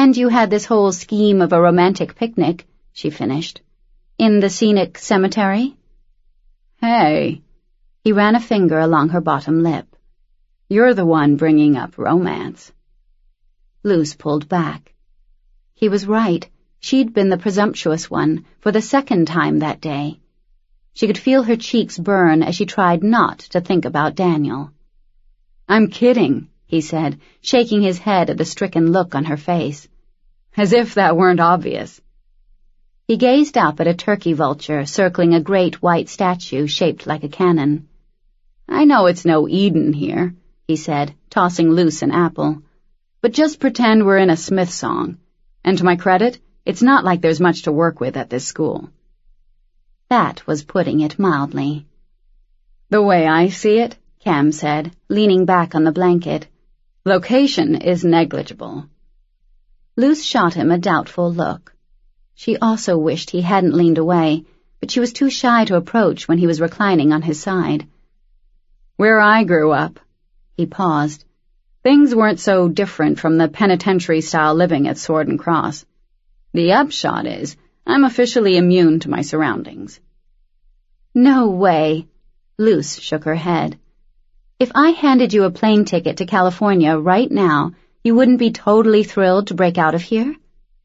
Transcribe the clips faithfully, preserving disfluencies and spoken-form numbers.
pretend you had this whole scheme of a romantic picnic," she finished. "In the scenic cemetery?" "Hey," he ran a finger along her bottom lip. "You're the one bringing up romance." Luce pulled back. He was right. She'd been the presumptuous one for the second time that day. She could feel her cheeks burn as she tried not to think about Daniel. "I'm kidding," he said, shaking his head at the stricken look on her face. "As if that weren't obvious." He gazed up at a turkey vulture circling a great white statue shaped like a cannon. "I know it's no Eden here," he said, tossing Luce an apple. "But just pretend we're in a Smith song. And to my credit, it's not like there's much to work with at this school." That was putting it mildly. "The way I see it," Cam said, leaning back on the blanket, "location is negligible." Luce shot him a doubtful look. She also wished he hadn't leaned away, but she was too shy to approach when he was reclining on his side. "Where I grew up," he paused, "things weren't so different from the penitentiary-style living at Sword and Cross. The upshot is, I'm officially immune to my surroundings." "No way." Luce shook her head. "If I handed you a plane ticket to California right now, you wouldn't be totally thrilled to break out of here?"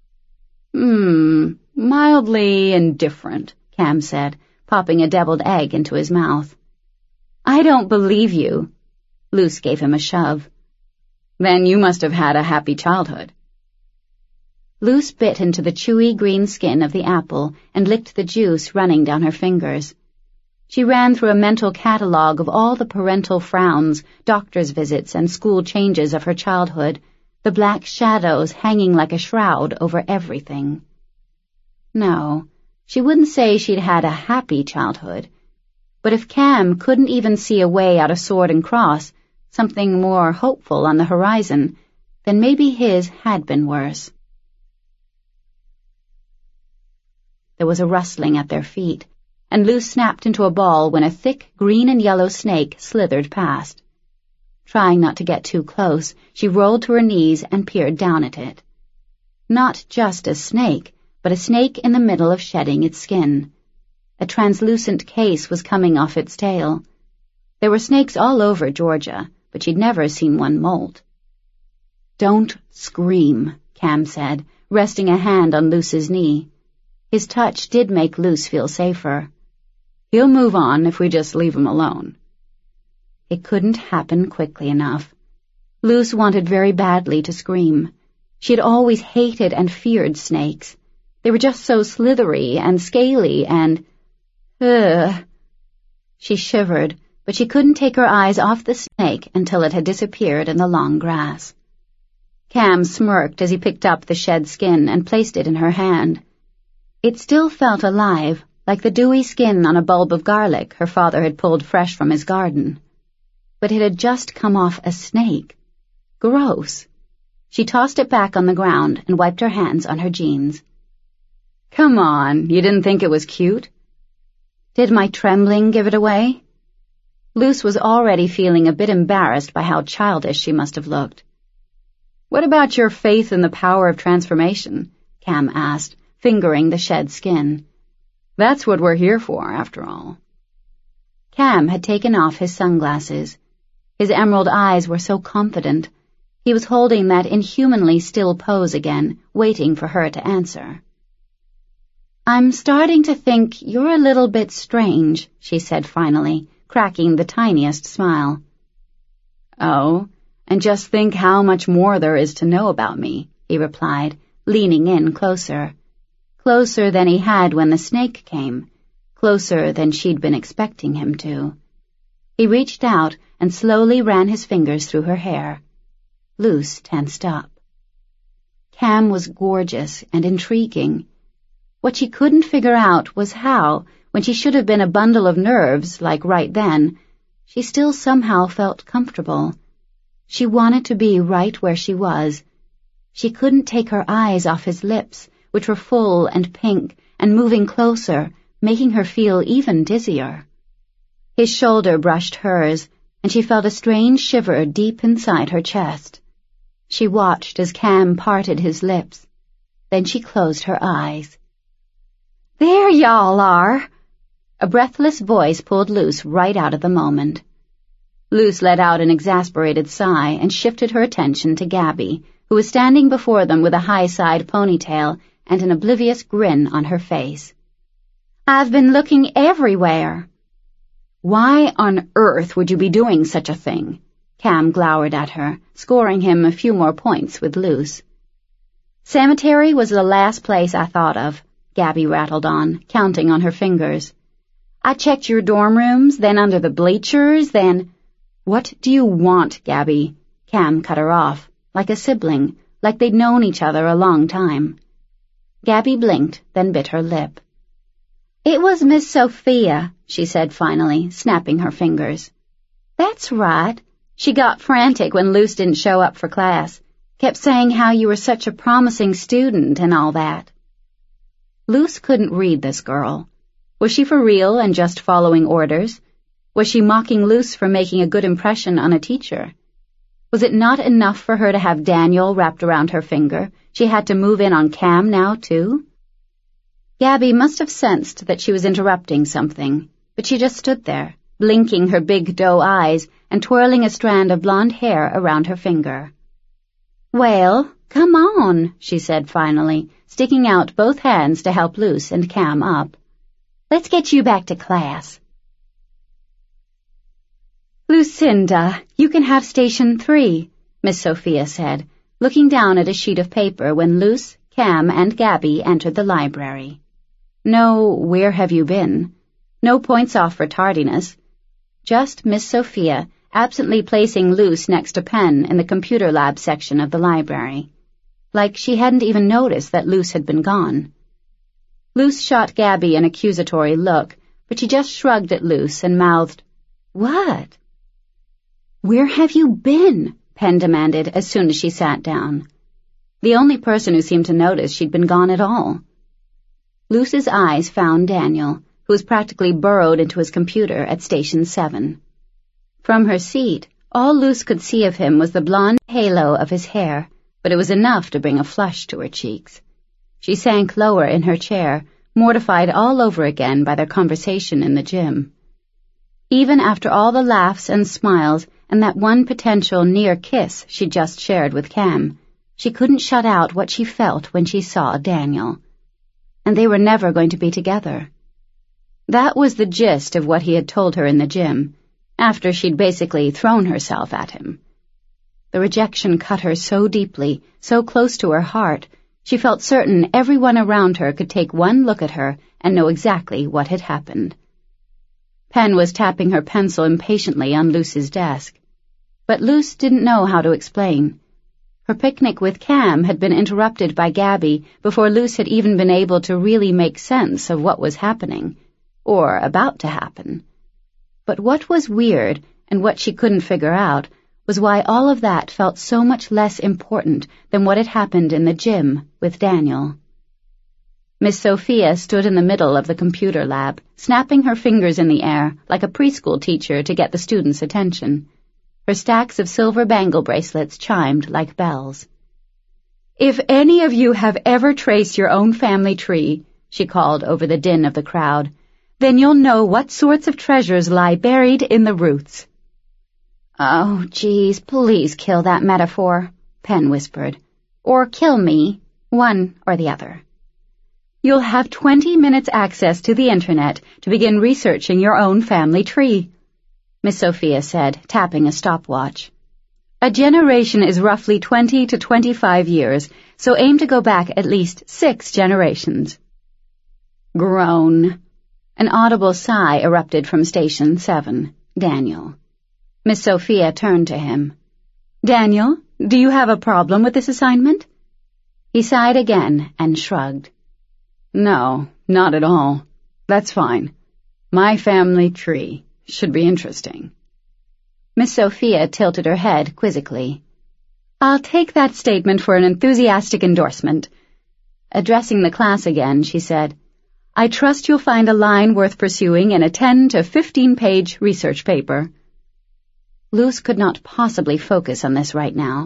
Hmm, mildly indifferent, Cam said, popping a deviled egg into his mouth. "I don't believe you." Luce gave him a shove. "Then you must have had a happy childhood." Luce bit into the chewy green skin of the apple and licked the juice running down her fingers. She ran through a mental catalogue of all the parental frowns, doctor's visits, and school changes of her childhood, the black shadows hanging like a shroud over everything. No, she wouldn't say she'd had a happy childhood. But if Cam couldn't even see a way out of Sword and Cross, something more hopeful on the horizon, then maybe his had been worse. There was a rustling at their feet, and Luce snapped into a ball when a thick green and yellow snake slithered past. Trying not to get too close, she rolled to her knees and peered down at it. Not just a snake, but a snake in the middle of shedding its skin. A translucent case was coming off its tail. There were snakes all over Georgia, but she'd never seen one molt. "Don't scream," Cam said, resting a hand on Luce's knee. His touch did make Luce feel safer. "He'll move on if we just leave him alone." It couldn't happen quickly enough. Luce wanted very badly to scream. She had always hated and feared snakes. They were just so slithery and scaly and... Ugh. She shivered, but she couldn't take her eyes off the snake until it had disappeared in the long grass. Cam smirked as he picked up the shed skin and placed it in her hand. It still felt alive, like the dewy skin on a bulb of garlic her father had pulled fresh from his garden. But it had just come off a snake. Gross. She tossed it back on the ground and wiped her hands on her jeans. "Come on, you didn't think it was cute?" Did my trembling give it away? Luce was already feeling a bit embarrassed by how childish she must have looked. "What about your faith in the power of transformation?" Cam asked, fingering the shed skin. "That's what we're here for, after all." Cam had taken off his sunglasses. His emerald eyes were so confident. He was holding that inhumanly still pose again, waiting for her to answer. "I'm starting to think you're a little bit strange," she said finally, cracking the tiniest smile. "Oh, and just think how much more there is to know about me," he replied, leaning in closer. Closer than he had when the snake came, closer than she'd been expecting him to. He reached out and slowly ran his fingers through her hair. Luce tensed up. Cam was gorgeous and intriguing. What she couldn't figure out was how, when she should have been a bundle of nerves, like right then, she still somehow felt comfortable. She wanted to be right where she was. She couldn't take her eyes off his lips, which were full and pink and moving closer, making her feel even dizzier. His shoulder brushed hers, and she felt a strange shiver deep inside her chest. She watched as Cam parted his lips. Then she closed her eyes. "There y'all are!" A breathless voice pulled Luce right out of the moment. Luce let out an exasperated sigh and shifted her attention to Gabby, who was standing before them with a high-side ponytail and an oblivious grin on her face. "I've been looking everywhere." "Why on earth would you be doing such a thing?" Cam glowered at her, scoring him a few more points with Luce. "Cemetery was the last place I thought of," Gabby rattled on, counting on her fingers. "I checked your dorm rooms, then under the bleachers, then—" "What do you want, Gabby?" Cam cut her off, like a sibling, like they'd known each other a long time. Gabby blinked, then bit her lip. "It was Miss Sophia," she said finally, snapping her fingers. "That's right. She got frantic when Luce didn't show up for class. Kept saying how you were such a promising student and all that." Luce couldn't read this girl. Was she for real and just following orders? Was she mocking Luce for making a good impression on a teacher? Was it not enough for her to have Daniel wrapped around her finger? She had to move in on Cam now, too? Gabby must have sensed that she was interrupting something, but she just stood there, blinking her big doe eyes and twirling a strand of blonde hair around her finger. "Well, come on," she said finally, sticking out both hands to help Luce and Cam up. "Let's get you back to class." "Lucinda, you can have station three," Miss Sophia said, looking down at a sheet of paper when Luce, Cam, and Gabby entered the library. No, "Where have you been?" No points off for tardiness. Just Miss Sophia absently placing Luce next to Penn in the computer lab section of the library. Like she hadn't even noticed that Luce had been gone. Luce shot Gabby an accusatory look, but she just shrugged at Luce and mouthed, "What?" "Where have you been?" Penn demanded as soon as she sat down. The only person who seemed to notice she'd been gone at all. Luce's eyes found Daniel, who was practically burrowed into his computer at Station seven. From her seat, all Luce could see of him was the blonde halo of his hair, but it was enough to bring a flush to her cheeks. She sank lower in her chair, mortified all over again by their conversation in the gym. Even after all the laughs and smiles and that one potential near kiss she'd just shared with Cam, she couldn't shut out what she felt when she saw Daniel. And they were never going to be together. That was the gist of what he had told her in the gym, after she'd basically thrown herself at him. The rejection cut her so deeply, so close to her heart, she felt certain everyone around her could take one look at her and know exactly what had happened. Penn was tapping her pencil impatiently on Luce's desk. But Luce didn't know how to explain. Her picnic with Cam had been interrupted by Gabby before Luce had even been able to really make sense of what was happening, or about to happen. But what was weird, and what she couldn't figure out, was why all of that felt so much less important than what had happened in the gym with Daniel. Miss Sophia stood in the middle of the computer lab, snapping her fingers in the air like a preschool teacher to get the students' attention. Her stacks of silver bangle bracelets chimed like bells. "If any of you have ever traced your own family tree," she called over the din of the crowd, "then you'll know what sorts of treasures lie buried in the roots." "Oh, geez, please kill that metaphor," Penn whispered. "Or kill me, one or the other." "You'll have twenty minutes access to the internet to begin researching your own family tree," Miss Sophia said, tapping a stopwatch. "A generation is roughly twenty to twenty-five years, so aim to go back at least six generations." Groan. An audible sigh erupted from Station seven, Daniel. Miss Sophia turned to him. "Daniel, do you have a problem with this assignment?" He sighed again and shrugged. "No, not at all. That's fine. My family tree should be interesting." Miss Sophia tilted her head quizzically. "I'll take that statement for an enthusiastic endorsement." Addressing the class again, she said, "I trust you'll find a line worth pursuing in a ten to fifteen page research paper." Luce could not possibly focus on this right now.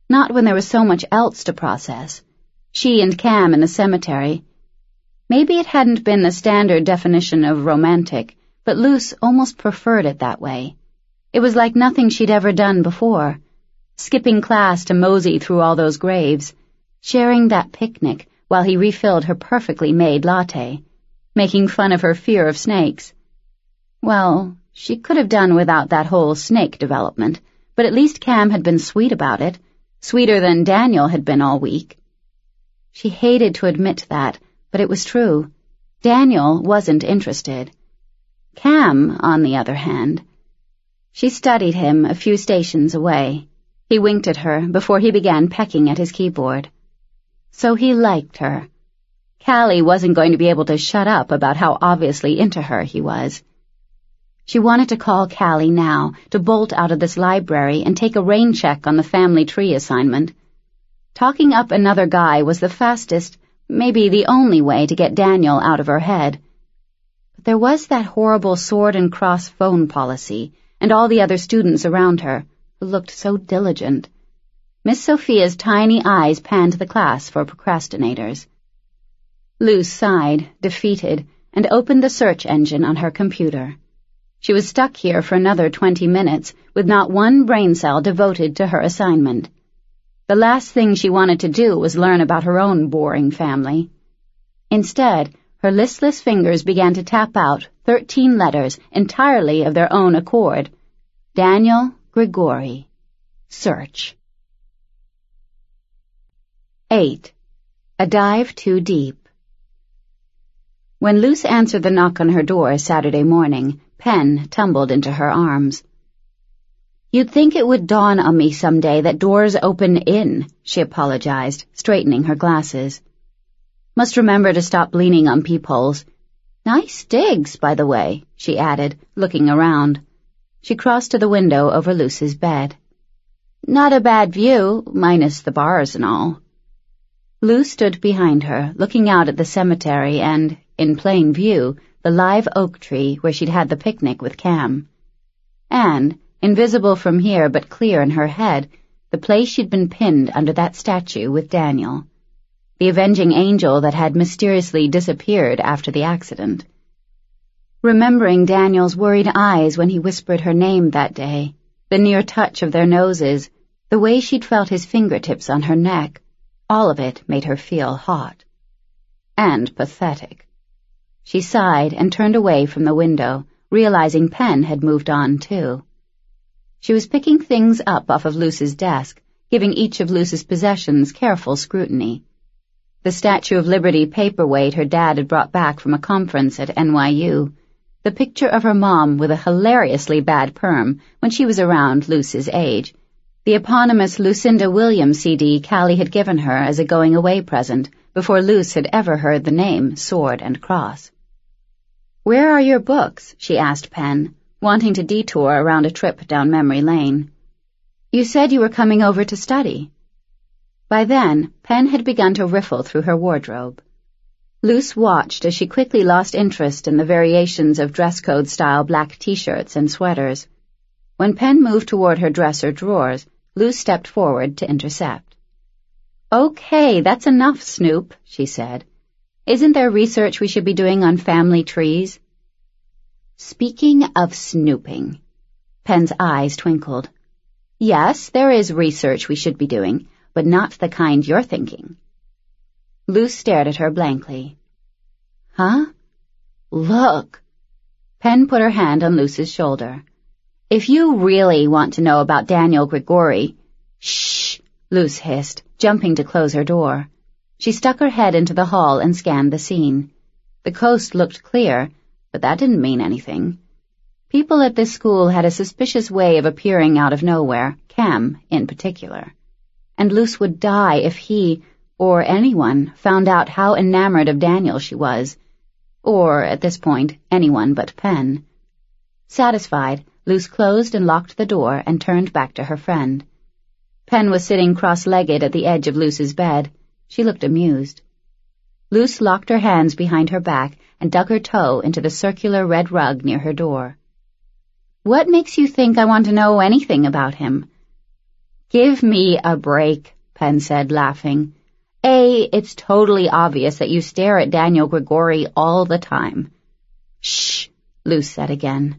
Not when there was so much else to process. She and Cam in the cemetery. Maybe it hadn't been the standard definition of romantic, but Luce almost preferred it that way. It was like nothing she'd ever done before. Skipping class to mosey through all those graves, sharing that picnic while he refilled her perfectly made latte, making fun of her fear of snakes. Well, she could have done without that whole snake development, but at least Cam had been sweet about it, sweeter than Daniel had been all week. She hated to admit that, but it was true. Daniel wasn't interested. Cam, on the other hand. She studied him a few stations away. He winked at her before he began pecking at his keyboard. So he liked her. Callie wasn't going to be able to shut up about how obviously into her he was. She wanted to call Callie now, to bolt out of this library and take a rain check on the family tree assignment. Talking up another guy was the fastest, maybe the only way to get Daniel out of her head. But there was that horrible sword and cross phone policy, and all the other students around her, who looked so diligent. Miss Sophia's tiny eyes panned the class for procrastinators. Luce sighed, defeated, and opened the search engine on her computer. She was stuck here for another twenty minutes, with not one brain cell devoted to her assignment. The last thing she wanted to do was learn about her own boring family. Instead, her listless fingers began to tap out thirteen letters entirely of their own accord. Daniel Grigori. Search. Eight. A dive too deep. When Luce answered the knock on her door Saturday morning, Pen tumbled into her arms. "You'd think it would dawn on me someday that doors open in," she apologized, straightening her glasses. "Must remember to stop leaning on peepholes. Nice digs, by the way," she added, looking around. She crossed to the window over Luce's bed. "Not a bad view, minus the bars and all." Luce stood behind her, looking out at the cemetery and, in plain view, the live oak tree where she'd had the picnic with Cam. And, invisible from here but clear in her head, the place she'd been pinned under that statue with Daniel. The avenging angel that had mysteriously disappeared after the accident. Remembering Daniel's worried eyes when he whispered her name that day, the near touch of their noses, the way she'd felt his fingertips on her neck, all of it made her feel hot. And pathetic. She sighed and turned away from the window, realizing Pen had moved on, too. She was picking things up off of Luce's desk, giving each of Luce's possessions careful scrutiny. The Statue of Liberty paperweight her dad had brought back from a conference at N Y U, the picture of her mom with a hilariously bad perm when she was around Luce's age, the eponymous Lucinda Williams C D Callie had given her as a going-away present before Luce had ever heard the name Sword and Cross. "Where are your books?" she asked Pen, wanting to detour around a trip down memory lane. "You said you were coming over to study." By then, Pen had begun to riffle through her wardrobe. Luce watched as she quickly lost interest in the variations of dress code-style black T-shirts and sweaters. When Pen moved toward her dresser drawers, Luce stepped forward to intercept. "Okay, that's enough, Snoop," she said. "Isn't there research we should be doing on family trees?" "Speaking of snooping," Pen's eyes twinkled. "Yes, there is research we should be doing, but not the kind you're thinking." Luce stared at her blankly. "Huh? Look." Pen put her hand on Luce's shoulder. "If you really want to know about Daniel Grigori—" "Shh," Luce hissed, jumping to close her door. She stuck her head into the hall and scanned the scene. The coast looked clear, but that didn't mean anything. People at this school had a suspicious way of appearing out of nowhere, Cam in particular. And Luce would die if he, or anyone, found out how enamored of Daniel she was. Or, at this point, anyone but Pen. Satisfied, Luce closed and locked the door and turned back to her friend. Pen was sitting cross-legged at the edge of Luce's bed. She looked amused. Luce locked her hands behind her back and dug her toe into the circular red rug near her door. "What makes you think I want to know anything about him?" Give me a break, Penn said, laughing. A, it's totally obvious that you stare at Daniel Grigori all the time. Shh, Luce said again.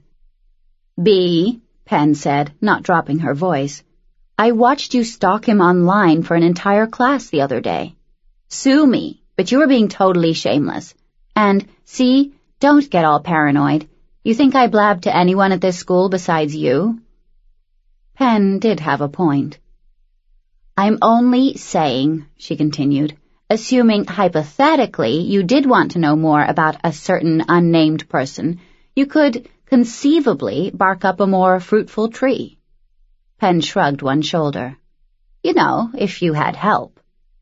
B, Penn said, not dropping her voice. I watched you stalk him online for an entire class the other day. Sue me, but you were being totally shameless. And, C, don't get all paranoid. You think I blabbed to anyone at this school besides you? Penn did have a point. I'm only saying, she continued, assuming hypothetically you did want to know more about a certain unnamed person, you could conceivably bark up a more fruitful tree. Penn shrugged one shoulder. You know, if you had help.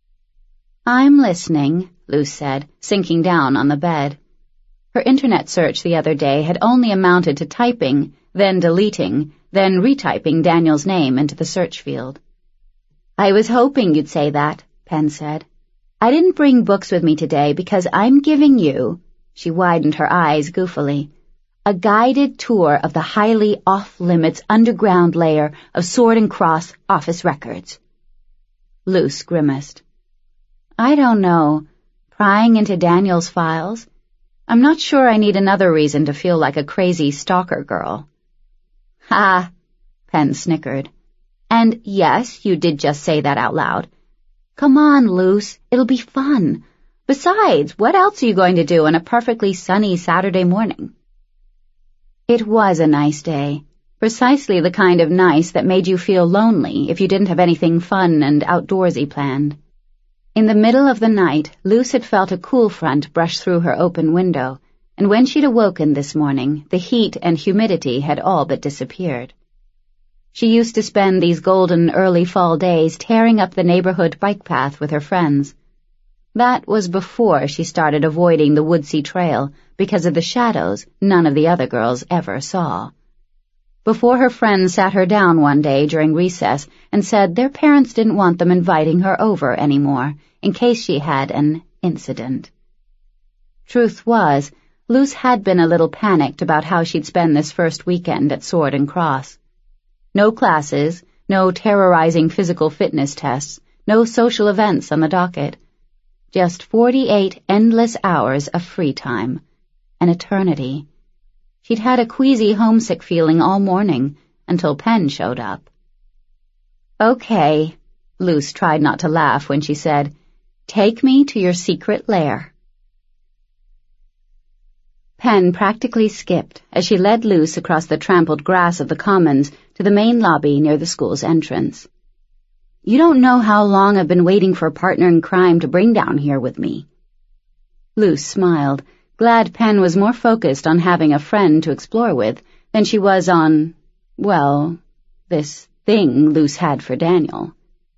I'm listening, Luce said, sinking down on the bed. Her internet search the other day had only amounted to typing, then deleting, then retyping Daniel's name into the search field. I was hoping you'd say that, Penn said. I didn't bring books with me today because I'm giving you, she widened her eyes goofily, a guided tour of the highly off-limits underground layer of Sword and Cross office records. Luce grimaced. I don't know. Prying into Daniel's files? I'm not sure I need another reason to feel like a crazy stalker girl. Ha! Penn snickered. And yes, you did just say that out loud. Come on, Luce, it'll be fun. Besides, what else are you going to do on a perfectly sunny Saturday morning? It was a nice day, precisely the kind of nice that made you feel lonely if you didn't have anything fun and outdoorsy planned. In the middle of the night, Luce had felt a cool front brush through her open window, and when she'd awoken this morning, the heat and humidity had all but disappeared. She used to spend these golden early fall days tearing up the neighborhood bike path with her friends. That was before she started avoiding the woodsy trail because of the shadows none of the other girls ever saw. Before her friends sat her down one day during recess and said their parents didn't want them inviting her over anymore in case she had an incident. Truth was, Luce had been a little panicked about how she'd spend this first weekend at Sword and Cross. No classes, no terrorizing physical fitness tests, no social events on the docket. Just forty-eight endless hours of free time. An eternity. She'd had a queasy homesick feeling all morning, until Penn showed up. Okay, Luce tried not to laugh when she said, take me to your secret lair. Penn practically skipped as she led Luce across the trampled grass of the commons to the main lobby near the school's entrance. You don't know how long I've been waiting for a partner in crime to bring down here with me. Luce smiled, glad Penn was more focused on having a friend to explore with than she was on, well, this thing Luce had for Daniel.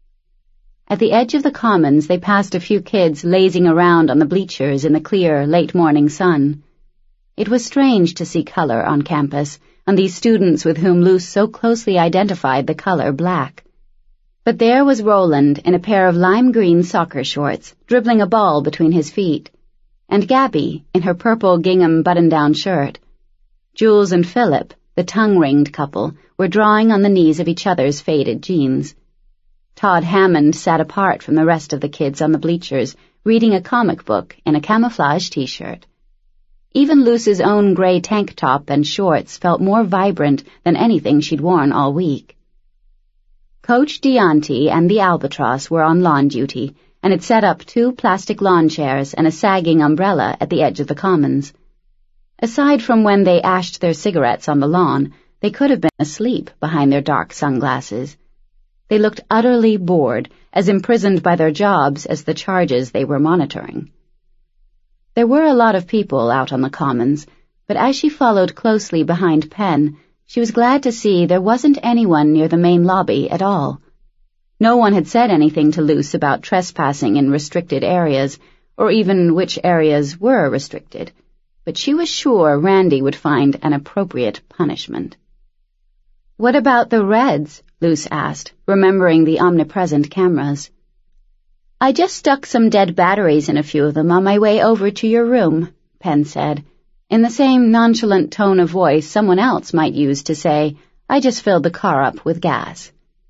At the edge of the commons, they passed a few kids lazing around on the bleachers in the clear, late-morning sun. It was strange to see color on campus, and these students with whom Luce so closely identified the color black. But there was Roland in a pair of lime-green soccer shorts, dribbling a ball between his feet, and Gabby in her purple gingham button-down shirt. Jules and Philip, the tongue-ringed couple, were drawing on the knees of each other's faded jeans. Todd Hammond sat apart from the rest of the kids on the bleachers, reading a comic book in a camouflage t-shirt. Even Luce's own gray tank top and shorts felt more vibrant than anything she'd worn all week. Coach Dianti and the Albatross were on lawn duty, and had set up two plastic lawn chairs and a sagging umbrella at the edge of the commons. Aside from when they ashed their cigarettes on the lawn, they could have been asleep behind their dark sunglasses. They looked utterly bored, as imprisoned by their jobs as the charges they were monitoring. There were a lot of people out on the commons, but as she followed closely behind Penn, she was glad to see there wasn't anyone near the main lobby at all. No one had said anything to Luce about trespassing in restricted areas, or even which areas were restricted, but she was sure Randy would find an appropriate punishment. "What about the Reds?" Luce asked, remembering the omnipresent cameras. "I just stuck some dead batteries in a few of them on my way over to your room," Penn said, in the same nonchalant tone of voice someone else might use to say, "I just filled the car up with gas."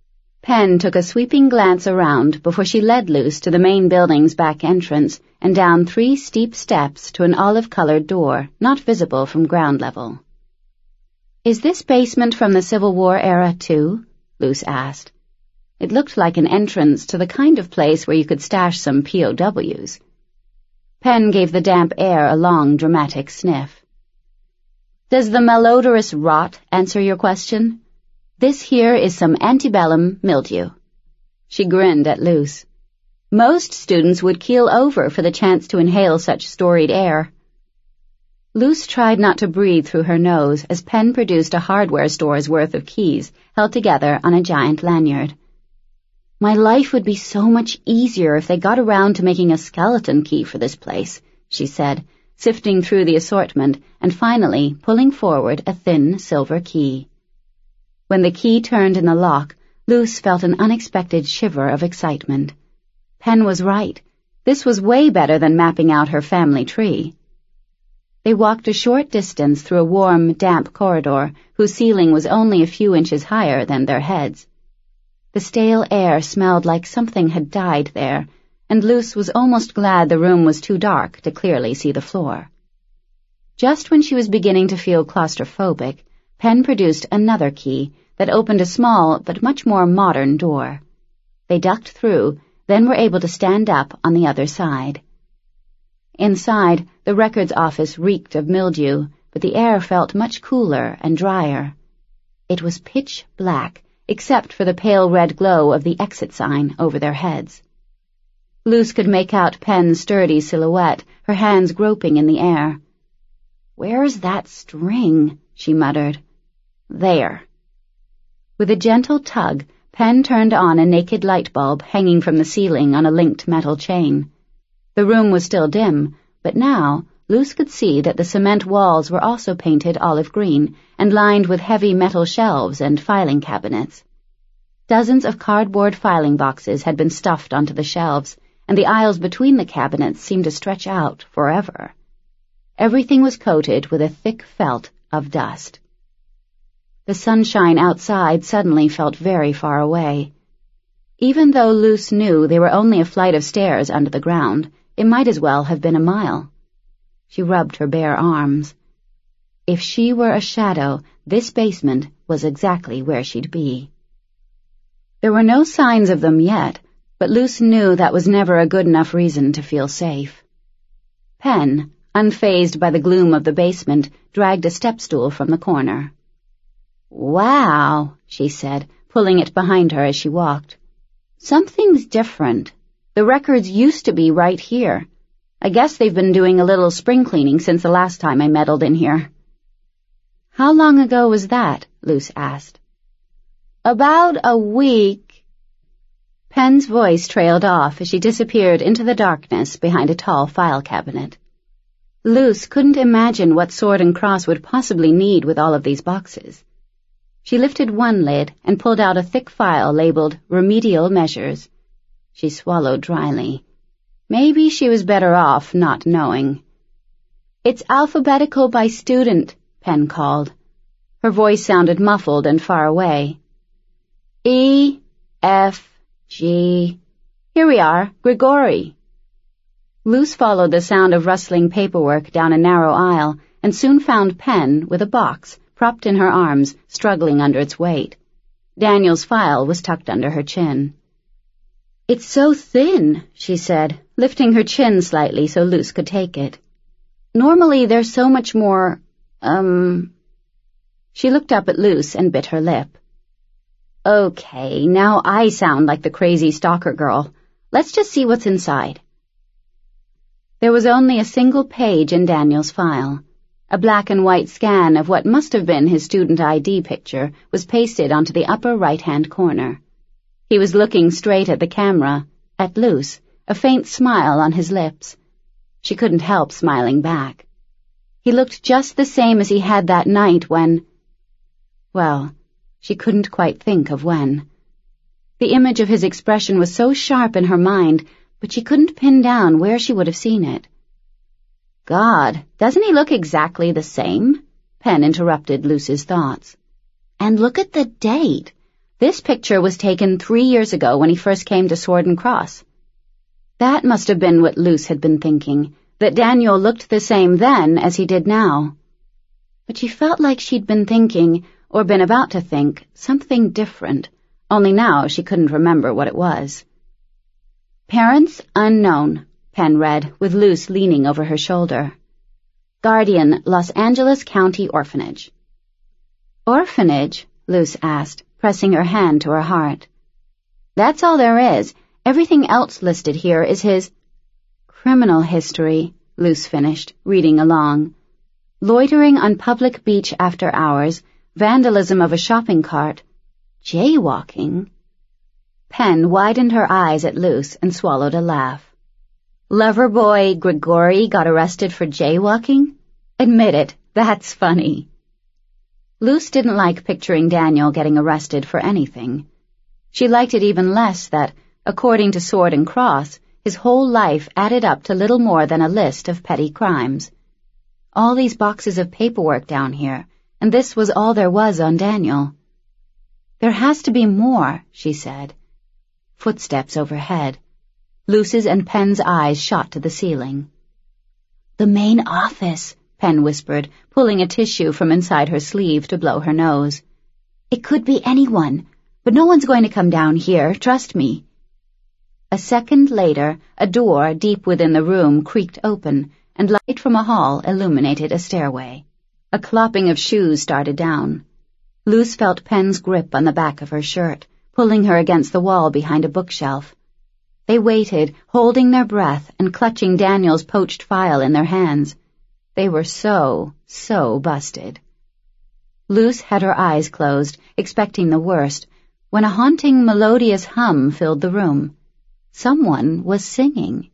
Pen took a sweeping glance around before she led Luce to the main building's back entrance and down three steep steps to an olive-colored door not visible from ground level. "Is this basement from the Civil War era, too?" Luce asked. It looked like an entrance to the kind of place where you could stash some P O Ws. Pen gave the damp air a long, dramatic sniff. "Does the malodorous rot answer your question? This here is some antebellum mildew." She grinned at Luce. "Most students would keel over for the chance to inhale such storied air." Luce tried not to breathe through her nose as Pen produced a hardware store's worth of keys held together on a giant lanyard. "My life would be so much easier if they got around to making a skeleton key for this place," she said, sifting through the assortment and finally pulling forward a thin silver key. When the key turned in the lock, Luce felt an unexpected shiver of excitement. Pen was right. This was way better than mapping out her family tree. They walked a short distance through a warm, damp corridor whose ceiling was only a few inches higher than their heads. The stale air smelled like something had died there, and Luce was almost glad the room was too dark to clearly see the floor. Just when she was beginning to feel claustrophobic, Pen produced another key that opened a small but much more modern door. They ducked through, then were able to stand up on the other side. Inside, the records office reeked of mildew, but the air felt much cooler and drier. It was pitch black, except for the pale red glow of the exit sign over their heads. Luce could make out Pen's sturdy silhouette, her hands groping in the air. "Where's that string?" she muttered. "There." With a gentle tug, Pen turned on a naked light bulb hanging from the ceiling on a linked metal chain. The room was still dim, but now Luce could see that the cement walls were also painted olive green and lined with heavy metal shelves and filing cabinets. Dozens of cardboard filing boxes had been stuffed onto the shelves, and the aisles between the cabinets seemed to stretch out forever. Everything was coated with a thick felt of dust. The sunshine outside suddenly felt very far away. Even though Luce knew they were only a flight of stairs under the ground, it might as well have been a mile. She rubbed her bare arms. If she were a shadow, this basement was exactly where she'd be. There were no signs of them yet, but Luce knew that was never a good enough reason to feel safe. Pen, unfazed by the gloom of the basement, dragged a step-stool from the corner. "Wow," she said, pulling it behind her as she walked. "Something's different. The records used to be right here. I guess they've been doing a little spring cleaning since the last time I meddled in here." "How long ago was that?" Luce asked. "About a week." Pen's voice trailed off as she disappeared into the darkness behind a tall file cabinet. Luce couldn't imagine what Sword and Cross would possibly need with all of these boxes. She lifted one lid and pulled out a thick file labeled Remedial Measures. She swallowed dryly. Maybe she was better off not knowing. "It's alphabetical by student," Pen called. Her voice sounded muffled and far away. E, F, G. Here we are, Grigori." Luce followed the sound of rustling paperwork down a narrow aisle and soon found Pen with a box propped in her arms, struggling under its weight. Daniel's file was tucked under her chin. "It's so thin," she said, lifting her chin slightly so Luce could take it. "Normally there's so much more, um..." She looked up at Luce and bit her lip. "Okay, now I sound like the crazy stalker girl. Let's just see what's inside." There was only a single page in Daniel's file. A black and white scan of what must have been his student I D picture was pasted onto the upper right-hand corner. He was looking straight at the camera, at Luce, a faint smile on his lips. She couldn't help smiling back. He looked just the same as he had that night when... Well, she couldn't quite think of when. The image of his expression was so sharp in her mind, but she couldn't pin down where she would have seen it. "God, doesn't he look exactly the same?" Pen interrupted Luce's thoughts. "And look at the date. This picture was taken three years ago when he first came to Sword and Cross. That must have been what Luce had been thinking, that Daniel looked the same then as he did now. But she felt like she'd been thinking, or been about to think, something different, only now she couldn't remember what it was. Parents unknown, Penn read, with Luce leaning over her shoulder. Guardian, Los Angeles County Orphanage. Orphanage? Luce asked, pressing her hand to her heart. That's all there is. Everything else listed here is his criminal history, Luce finished, reading along. Loitering on public beach after hours, vandalism of a shopping cart, jaywalking. Penn widened her eyes at Luce and swallowed a laugh. Lover boy Grigori got arrested for jaywalking? Admit it, that's funny. Luce didn't like picturing Daniel getting arrested for anything. She liked it even less that, according to Sword and Cross, his whole life added up to little more than a list of petty crimes. All these boxes of paperwork down here, and this was all there was on Daniel. There has to be more, she said. Footsteps overhead. Luce's and Penn's eyes shot to the ceiling. The main office, Penn whispered, pulling a tissue from inside her sleeve to blow her nose. It could be anyone, but no one's going to come down here, trust me. A second later, a door deep within the room creaked open, and light from a hall illuminated a stairway. A clopping of shoes started down. Luce felt Penn's grip on the back of her shirt, pulling her against the wall behind a bookshelf. They waited, holding their breath and clutching Daniel's poached file in their hands. They were so, so busted. Luce had her eyes closed, expecting the worst, when a haunting, melodious hum filled the room. Someone was singing.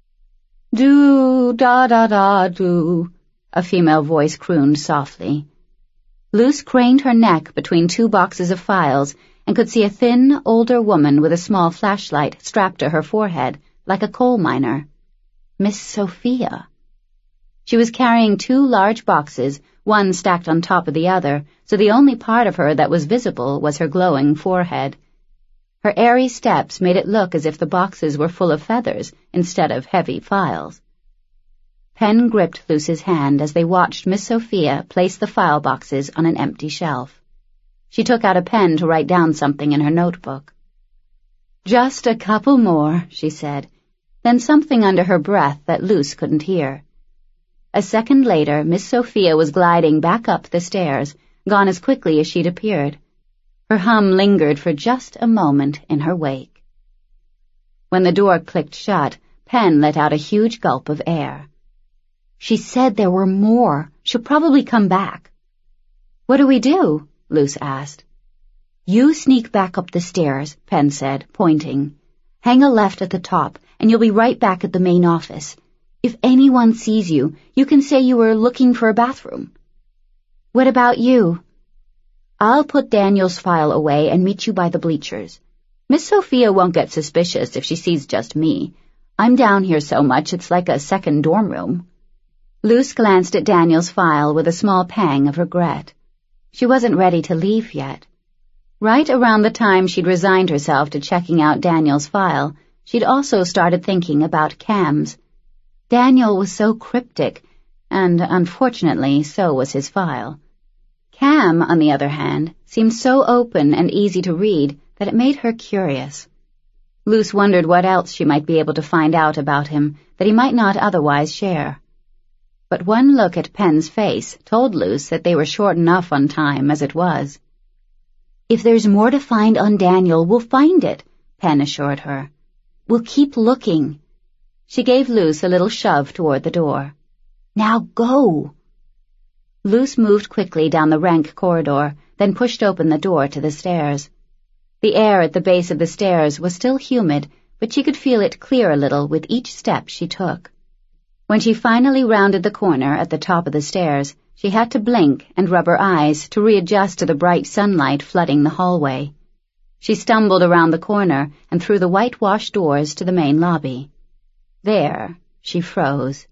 Do-da-da-da-do, a female voice crooned softly. Luce craned her neck between two boxes of files and could see a thin, older woman with a small flashlight strapped to her forehead, like a coal miner. Miss Sophia. She was carrying two large boxes, one stacked on top of the other, so the only part of her that was visible was her glowing forehead. Her airy steps made it look as if the boxes were full of feathers instead of heavy files. Penn gripped Luce's hand as they watched Miss Sophia place the file boxes on an empty shelf. She took out a pen to write down something in her notebook. Just a couple more, she said, then something under her breath that Luce couldn't hear. A second later, Miss Sophia was gliding back up the stairs, gone as quickly as she'd appeared. Her hum lingered for just a moment in her wake. When the door clicked shut, Penn let out a huge gulp of air. She said there were more. She'll probably come back. What do we do? Luce asked. You sneak back up the stairs, Penn said, pointing. Hang a left at the top, and you'll be right back at the main office. If anyone sees you, you can say you were looking for a bathroom. What about you? I'll put Daniel's file away and meet you by the bleachers. Miss Sophia won't get suspicious if she sees just me. I'm down here so much it's like a second dorm room. Luce glanced at Daniel's file with a small pang of regret. She wasn't ready to leave yet. Right around the time she'd resigned herself to checking out Daniel's file, she'd also started thinking about Cam's. Daniel was so cryptic, and unfortunately so was his file. Cam, on the other hand, seemed so open and easy to read that it made her curious. Luce wondered what else she might be able to find out about him that he might not otherwise share. But one look at Penn's face told Luce that they were short enough on time as it was. If there's more to find on Daniel, we'll find it, Penn assured her. We'll keep looking. She gave Luce a little shove toward the door. Now go! Luce moved quickly down the rank corridor, then pushed open the door to the stairs. The air at the base of the stairs was still humid, but she could feel it clear a little with each step she took. When she finally rounded the corner at the top of the stairs, she had to blink and rub her eyes to readjust to the bright sunlight flooding the hallway. She stumbled around the corner and through the whitewashed doors to the main lobby. There, she froze.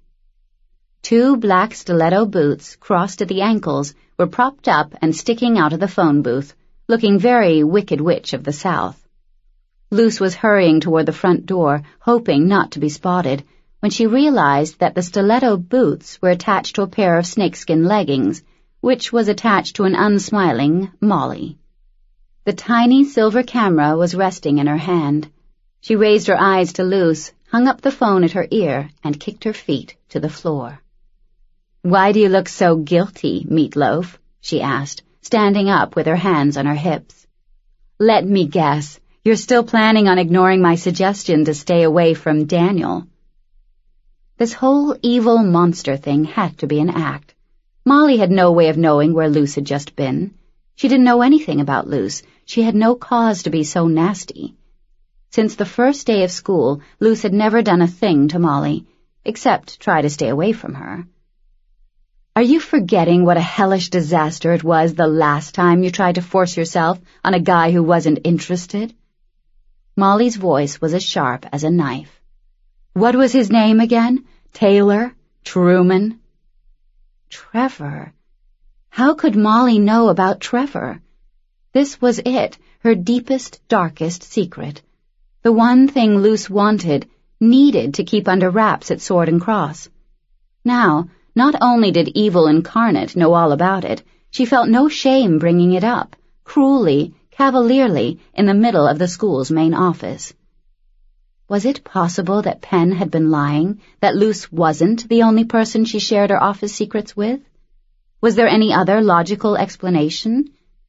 Two black stiletto boots, crossed at the ankles, were propped up and sticking out of the phone booth, looking very Wicked Witch of the South. Luce was hurrying toward the front door, hoping not to be spotted, when she realized that the stiletto boots were attached to a pair of snakeskin leggings, which was attached to an unsmiling Molly. The tiny silver camera was resting in her hand. She raised her eyes to Luce, hung up the phone at her ear, and kicked her feet to the floor. "Why do you look so guilty, Meatloaf?" she asked, standing up with her hands on her hips. "Let me guess, you're still planning on ignoring my suggestion to stay away from Daniel." This whole evil monster thing had to be an act. Molly had no way of knowing where Luce had just been. She didn't know anything about Luce. She had no cause to be so nasty. Since the first day of school, Luce had never done a thing to Molly, except try to stay away from her. "Are you forgetting what a hellish disaster it was the last time you tried to force yourself on a guy who wasn't interested?" Molly's voice was as sharp as a knife. "What was his name again? Taylor? Truman?" Trevor. How could Molly know about Trevor? This was it, her deepest, darkest secret. The one thing Luce wanted, needed to keep under wraps at Sword and Cross. Now, not only did evil incarnate know all about it, she felt no shame bringing it up, cruelly, cavalierly, in the middle of the school's main office. Was it possible that Penn had been lying, that Luce wasn't the only person she shared her office secrets with? Was there any other logical explanation?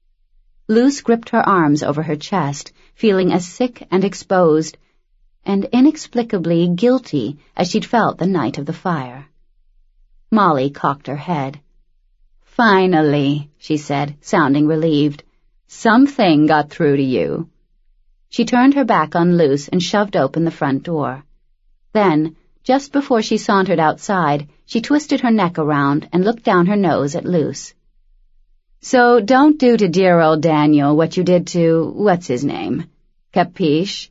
Luce gripped her arms over her chest, feeling as sick and exposed, and inexplicably guilty as she'd felt the night of the fire. Molly cocked her head. "Finally," she said, sounding relieved. "Something got through to you." She turned her back on Luce and shoved open the front door. Then, just before she sauntered outside, she twisted her neck around and looked down her nose at Luce. "So don't do to dear old Daniel what you did to, what's his name? Capiche?"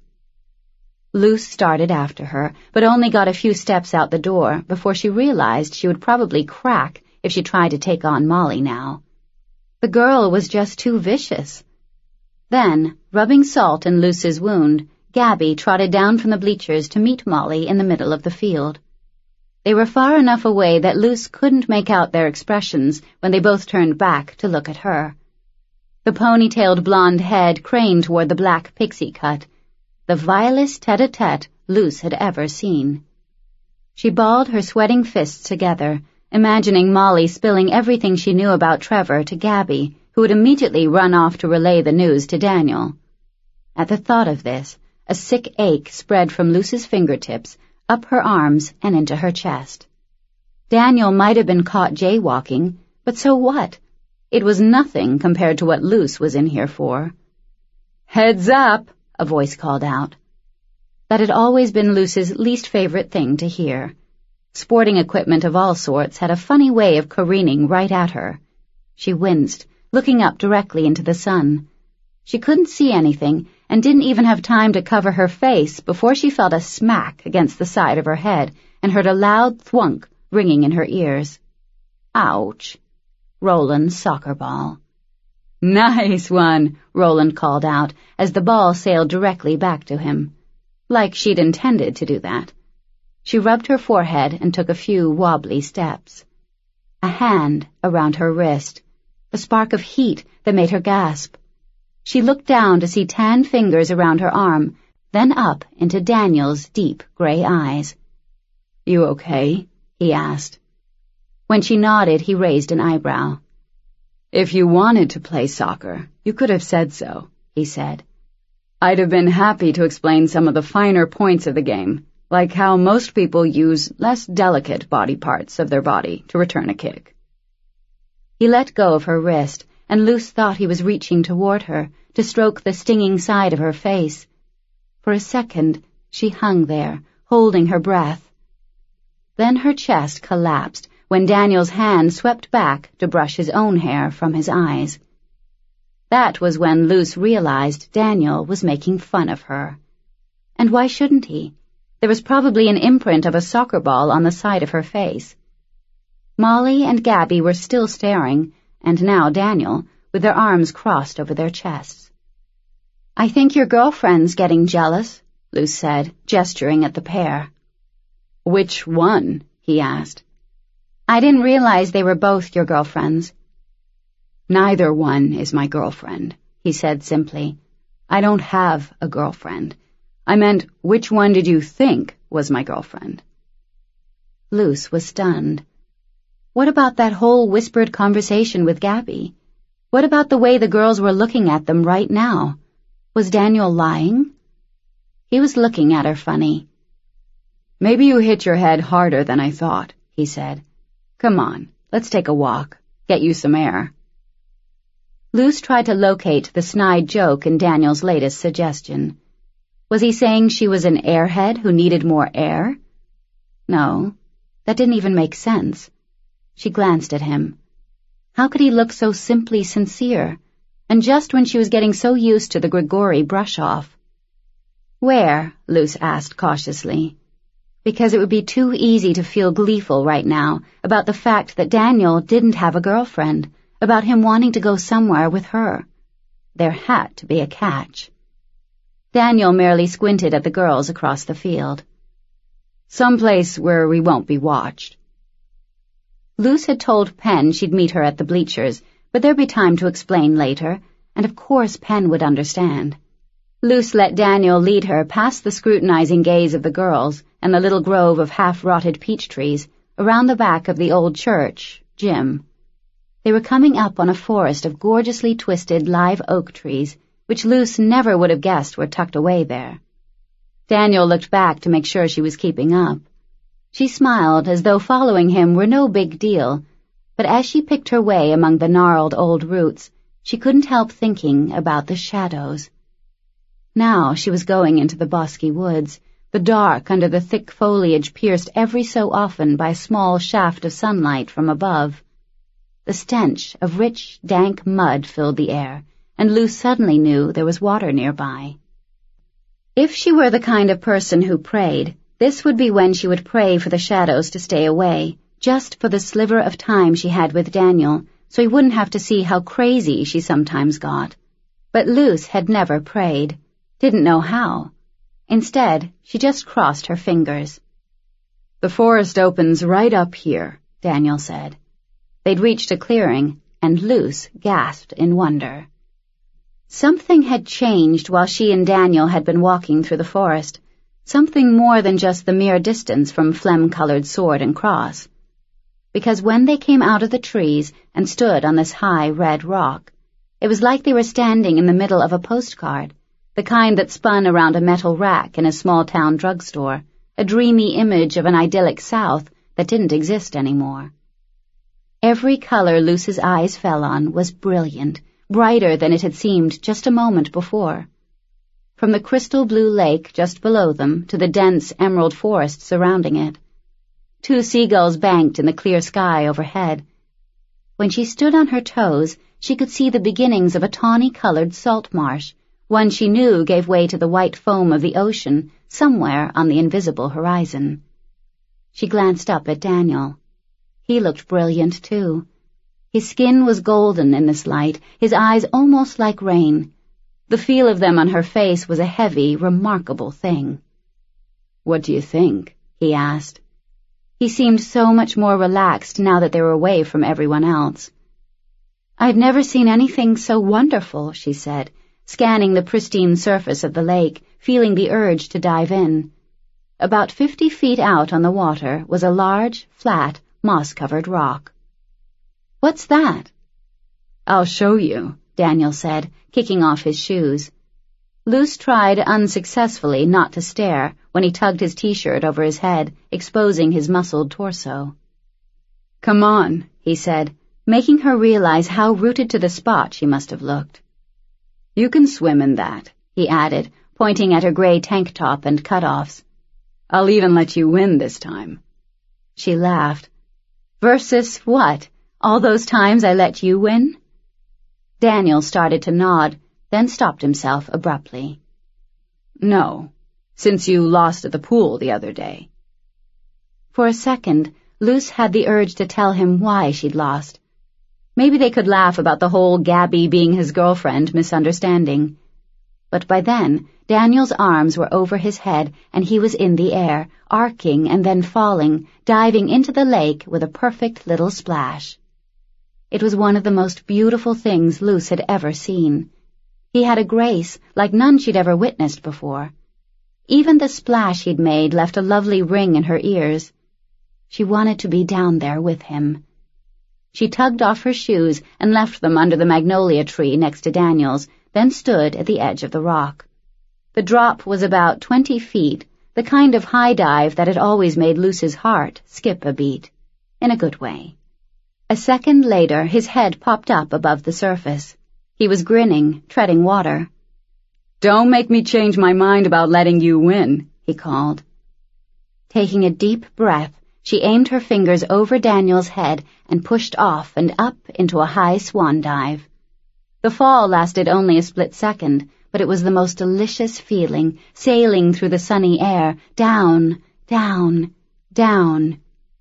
Luce started after her, but only got a few steps out the door before she realized she would probably crack if she tried to take on Molly now. The girl was just too vicious. Then, rubbing salt in Luce's wound, Gabby trotted down from the bleachers to meet Molly in the middle of the field. They were far enough away that Luce couldn't make out their expressions when they both turned back to look at her. The ponytailed blonde head craned toward the black pixie cut, the vilest tete-a-tete Luce had ever seen. She balled her sweating fists together, imagining Molly spilling everything she knew about Trevor to Gabby, who would immediately run off to relay the news to Daniel. At the thought of this, a sick ache spread from Luce's fingertips, up her arms and into her chest. Daniel might have been caught jaywalking, but so what? It was nothing compared to what Luce was in here for. "Heads up!" a voice called out. That had always been Luce's least favorite thing to hear. Sporting equipment of all sorts had a funny way of careening right at her. She winced, looking up directly into the sun. She couldn't see anything, and didn't even have time to cover her face before she felt a smack against the side of her head and heard a loud thwunk ringing in her ears. Ouch. Roland's soccer ball. "Nice one," Roland called out as the ball sailed directly back to him. Like she'd intended to do that. She rubbed her forehead and took a few wobbly steps. A hand around her wrist, a spark of heat that made her gasp. She looked down to see tan fingers around her arm, then up into Daniel's deep gray eyes. "You okay?" he asked. When she nodded, he raised an eyebrow. "If you wanted to play soccer, you could have said so," he said. "I'd have been happy to explain some of the finer points of the game, like how most people use less delicate body parts of their body to return a kick." He let go of her wrist, and Luce thought he was reaching toward her to stroke the stinging side of her face. For a second, she hung there, holding her breath. Then her chest collapsed when Daniel's hand swept back to brush his own hair from his eyes. That was when Luce realized Daniel was making fun of her. And why shouldn't he? There was probably an imprint of a soccer ball on the side of her face. Molly and Gabby were still staring, and now Daniel, with their arms crossed over their chests. "I think your girlfriend's getting jealous," Luce said, gesturing at the pair. "Which one?" he asked. "I didn't realize they were both your girlfriends." "Neither one is my girlfriend," he said simply. "I don't have a girlfriend. I meant, which one did you think was my girlfriend?" Luce was stunned. What about that whole whispered conversation with Gabby? What about the way the girls were looking at them right now? Was Daniel lying? He was looking at her funny. "Maybe you hit your head harder than I thought," he said. "Come on, let's take a walk, get you some air." Luce tried to locate the snide joke in Daniel's latest suggestion. Was he saying she was an airhead who needed more air? No, that didn't even make sense. She glanced at him. How could he look so simply sincere, and just when she was getting so used to the Grigori brush-off? "Where?" Luce asked cautiously, because it would be too easy to feel gleeful right now about the fact that Daniel didn't have a girlfriend, about him wanting to go somewhere with her. There had to be a catch. Daniel merely squinted at the girls across the field. "Someplace where we won't be watched." Luce had told Penn she'd meet her at the bleachers, but there'd be time to explain later, and of course Penn would understand. Luce let Daniel lead her past the scrutinizing gaze of the girls and the little grove of half-rotted peach trees around the back of the old church, Jim. They were coming up on a forest of gorgeously twisted live oak trees, which Luce never would have guessed were tucked away there. Daniel looked back to make sure she was keeping up. She smiled as though following him were no big deal, but as she picked her way among the gnarled old roots, she couldn't help thinking about the shadows. Now she was going into the bosky woods, the dark under the thick foliage pierced every so often by a small shaft of sunlight from above. The stench of rich, dank mud filled the air, and Luce suddenly knew there was water nearby. If she were the kind of person who prayed, this would be when she would pray for the shadows to stay away, just for the sliver of time she had with Daniel, so he wouldn't have to see how crazy she sometimes got. But Luce had never prayed, didn't know how. Instead, she just crossed her fingers. "The forest opens right up here," Daniel said. They'd reached a clearing, and Luce gasped in wonder. Something had changed while she and Daniel had been walking through the forest, something more than just the mere distance from phlegm-colored sword and cross. Because when they came out of the trees and stood on this high red rock, it was like they were standing in the middle of a postcard, the kind that spun around a metal rack in a small-town drugstore, a dreamy image of an idyllic South that didn't exist anymore. Every color Luce's eyes fell on was brilliant, brighter than it had seemed just a moment before. From the crystal blue lake just below them to the dense emerald forest surrounding it. Two seagulls banked in the clear sky overhead. When she stood on her toes, she could see the beginnings of a tawny-colored salt marsh, one she knew gave way to the white foam of the ocean somewhere on the invisible horizon. She glanced up at Daniel. He looked brilliant, too. His skin was golden in this light, his eyes almost like rain. The feel of them on her face was a heavy, remarkable thing. "What do you think?" he asked. He seemed so much more relaxed now that they were away from everyone else. "I've never seen anything so wonderful," she said, scanning the pristine surface of the lake, feeling the urge to dive in. About fifty feet out on the water was a large, flat, moss-covered rock. "What's that?" "I'll show you," Daniel said, kicking off his shoes. Luce tried unsuccessfully not to stare when he tugged his t-shirt over his head, exposing his muscled torso. "Come on," he said, making her realize how rooted to the spot she must have looked. "You can swim in that," he added, pointing at her gray tank top and cutoffs. "I'll even let you win this time." She laughed. "Versus what? All those times I let you win?" Daniel started to nod, then stopped himself abruptly. "No, since you lost at the pool the other day." For a second, Luce had the urge to tell him why she'd lost. Maybe they could laugh about the whole Gabby being his girlfriend misunderstanding. But by then, Daniel's arms were over his head and he was in the air, arcing and then falling, diving into the lake with a perfect little splash. It was one of the most beautiful things Luce had ever seen. He had a grace like none she'd ever witnessed before. Even the splash he'd made left a lovely ring in her ears. She wanted to be down there with him. She tugged off her shoes and left them under the magnolia tree next to Daniel's, then stood at the edge of the rock. The drop was about twenty feet, the kind of high dive that had always made Luce's heart skip a beat, in a good way. A second later, his head popped up above the surface. He was grinning, treading water. "Don't make me change my mind about letting you win," he called. Taking a deep breath, she aimed her fingers over Daniel's head and pushed off and up into a high swan dive. The fall lasted only a split second, but it was the most delicious feeling, sailing through the sunny air, down, down, down.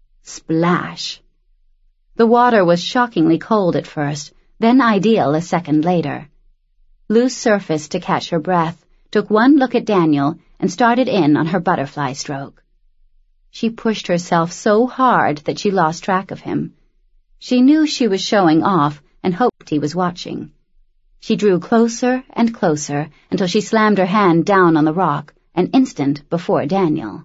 Splash! The water was shockingly cold at first, then ideal a second later. Luce surfaced to catch her breath, took one look at Daniel, and started in on her butterfly stroke. She pushed herself so hard that she lost track of him. She knew she was showing off and hoped he was watching. She drew closer and closer until she slammed her hand down on the rock, an instant before Daniel.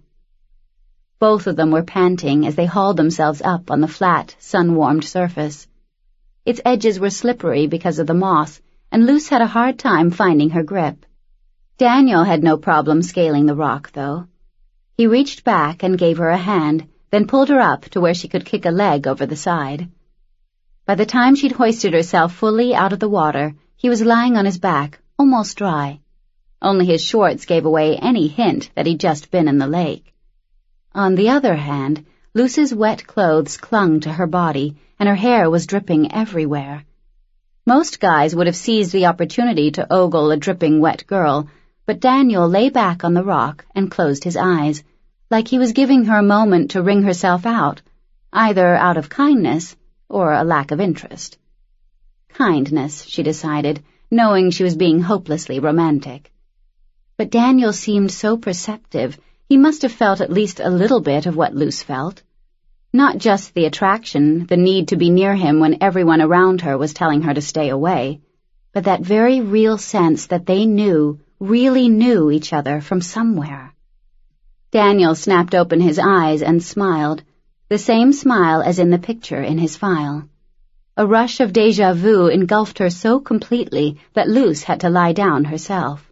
Both of them were panting as they hauled themselves up on the flat, sun-warmed surface. Its edges were slippery because of the moss, and Luce had a hard time finding her grip. Daniel had no problem scaling the rock, though. He reached back and gave her a hand, then pulled her up to where she could kick a leg over the side. By the time she'd hoisted herself fully out of the water, he was lying on his back, almost dry. Only his shorts gave away any hint that he'd just been in the lake. On the other hand, Luce's wet clothes clung to her body, and her hair was dripping everywhere. Most guys would have seized the opportunity to ogle a dripping wet girl, but Daniel lay back on the rock and closed his eyes, like he was giving her a moment to wring herself out, either out of kindness or a lack of interest. Kindness, she decided, knowing she was being hopelessly romantic. But Daniel seemed so perceptive, he must have felt at least a little bit of what Luce felt. Not just the attraction, the need to be near him when everyone around her was telling her to stay away, but that very real sense that they knew, really knew each other from somewhere. Daniel snapped open his eyes and smiled, the same smile as in the picture in his file. A rush of déjà vu engulfed her so completely that Luce had to lie down herself.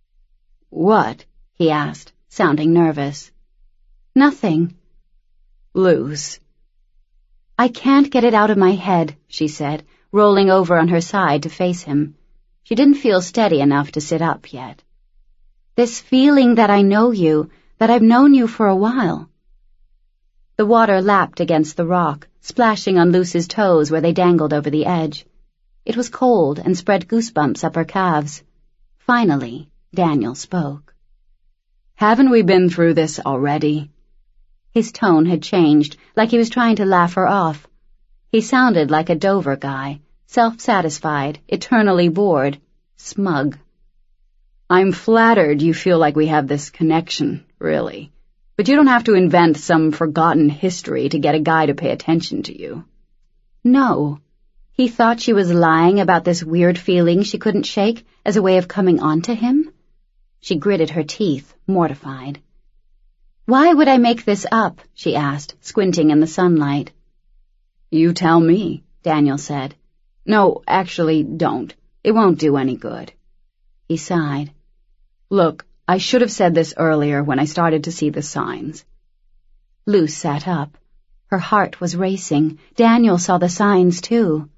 "What?" he asked, sounding nervous. "Nothing." "Luce." "I can't get it out of my head," she said, rolling over on her side to face him. She didn't feel steady enough to sit up yet. "This feeling that I know you, that I've known you for a while." The water lapped against the rock, splashing on Luce's toes where they dangled over the edge. It was cold and spread goosebumps up her calves. Finally, Daniel spoke. "Haven't we been through this already?" His tone had changed, like he was trying to laugh her off. He sounded like a Dover guy, self-satisfied, eternally bored, smug. "I'm flattered you feel like we have this connection, really. But you don't have to invent some forgotten history to get a guy to pay attention to you." No. He thought she was lying about this weird feeling she couldn't shake as a way of coming on to him. She gritted her teeth, mortified. "Why would I make this up?" she asked, squinting in the sunlight. "You tell me," Daniel said. "No, actually, don't. It won't do any good." He sighed. "Look, I should have said this earlier when I started to see the signs." Luce sat up. Her heart was racing. Daniel saw the signs, too.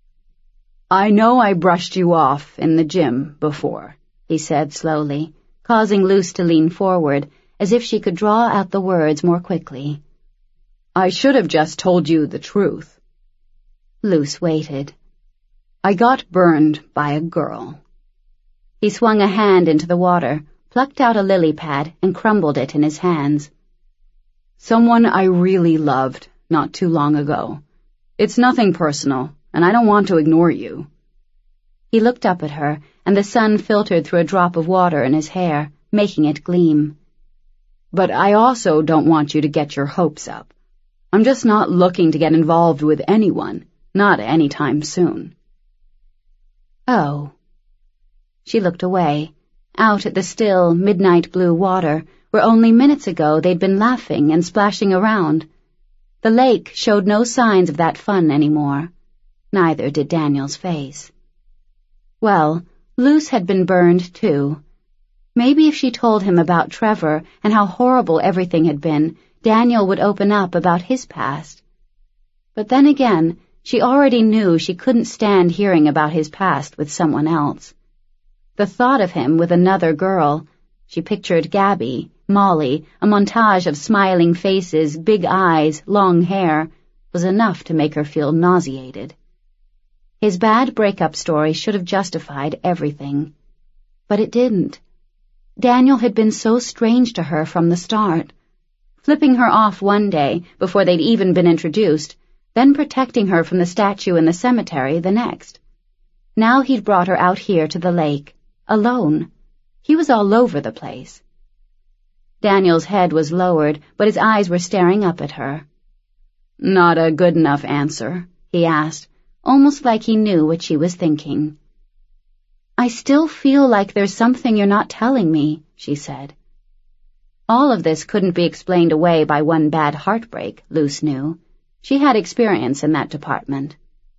"I know I brushed you off in the gym before," he said slowly, causing Luce to lean forward, as if she could draw out the words more quickly. "I should have just told you the truth." Luce waited. "I got burned by a girl." He swung a hand into the water, plucked out a lily pad, and crumbled it in his hands. "Someone I really loved not too long ago. It's nothing personal, and I don't want to ignore you." He looked up at her, and the sun filtered through a drop of water in his hair, making it gleam. "But I also don't want you to get your hopes up. I'm just not looking to get involved with anyone, not anytime soon." "Oh." She looked away, out at the still, midnight blue water, where only minutes ago they'd been laughing and splashing around. The lake showed no signs of that fun anymore. Neither did Daniel's face. Well, Luce had been burned too. Maybe if she told him about Trevor and how horrible everything had been, Daniel would open up about his past. But then again, she already knew she couldn't stand hearing about his past with someone else. The thought of him with another girl, she pictured Gabby, Molly, a montage of smiling faces, big eyes, long hair, was enough to make her feel nauseated. His bad breakup story should have justified everything. But it didn't. Daniel had been so strange to her from the start, flipping her off one day before they'd even been introduced, then protecting her from the statue in the cemetery the next. Now he'd brought her out here to the lake, alone. He was all over the place. Daniel's head was lowered, but his eyes were staring up at her. "Not a good enough answer?" he asked, almost like he knew what she was thinking. "I still feel like there's something you're not telling me," she said. All of this couldn't be explained away by one bad heartbreak, Luce knew. She had experience in that department.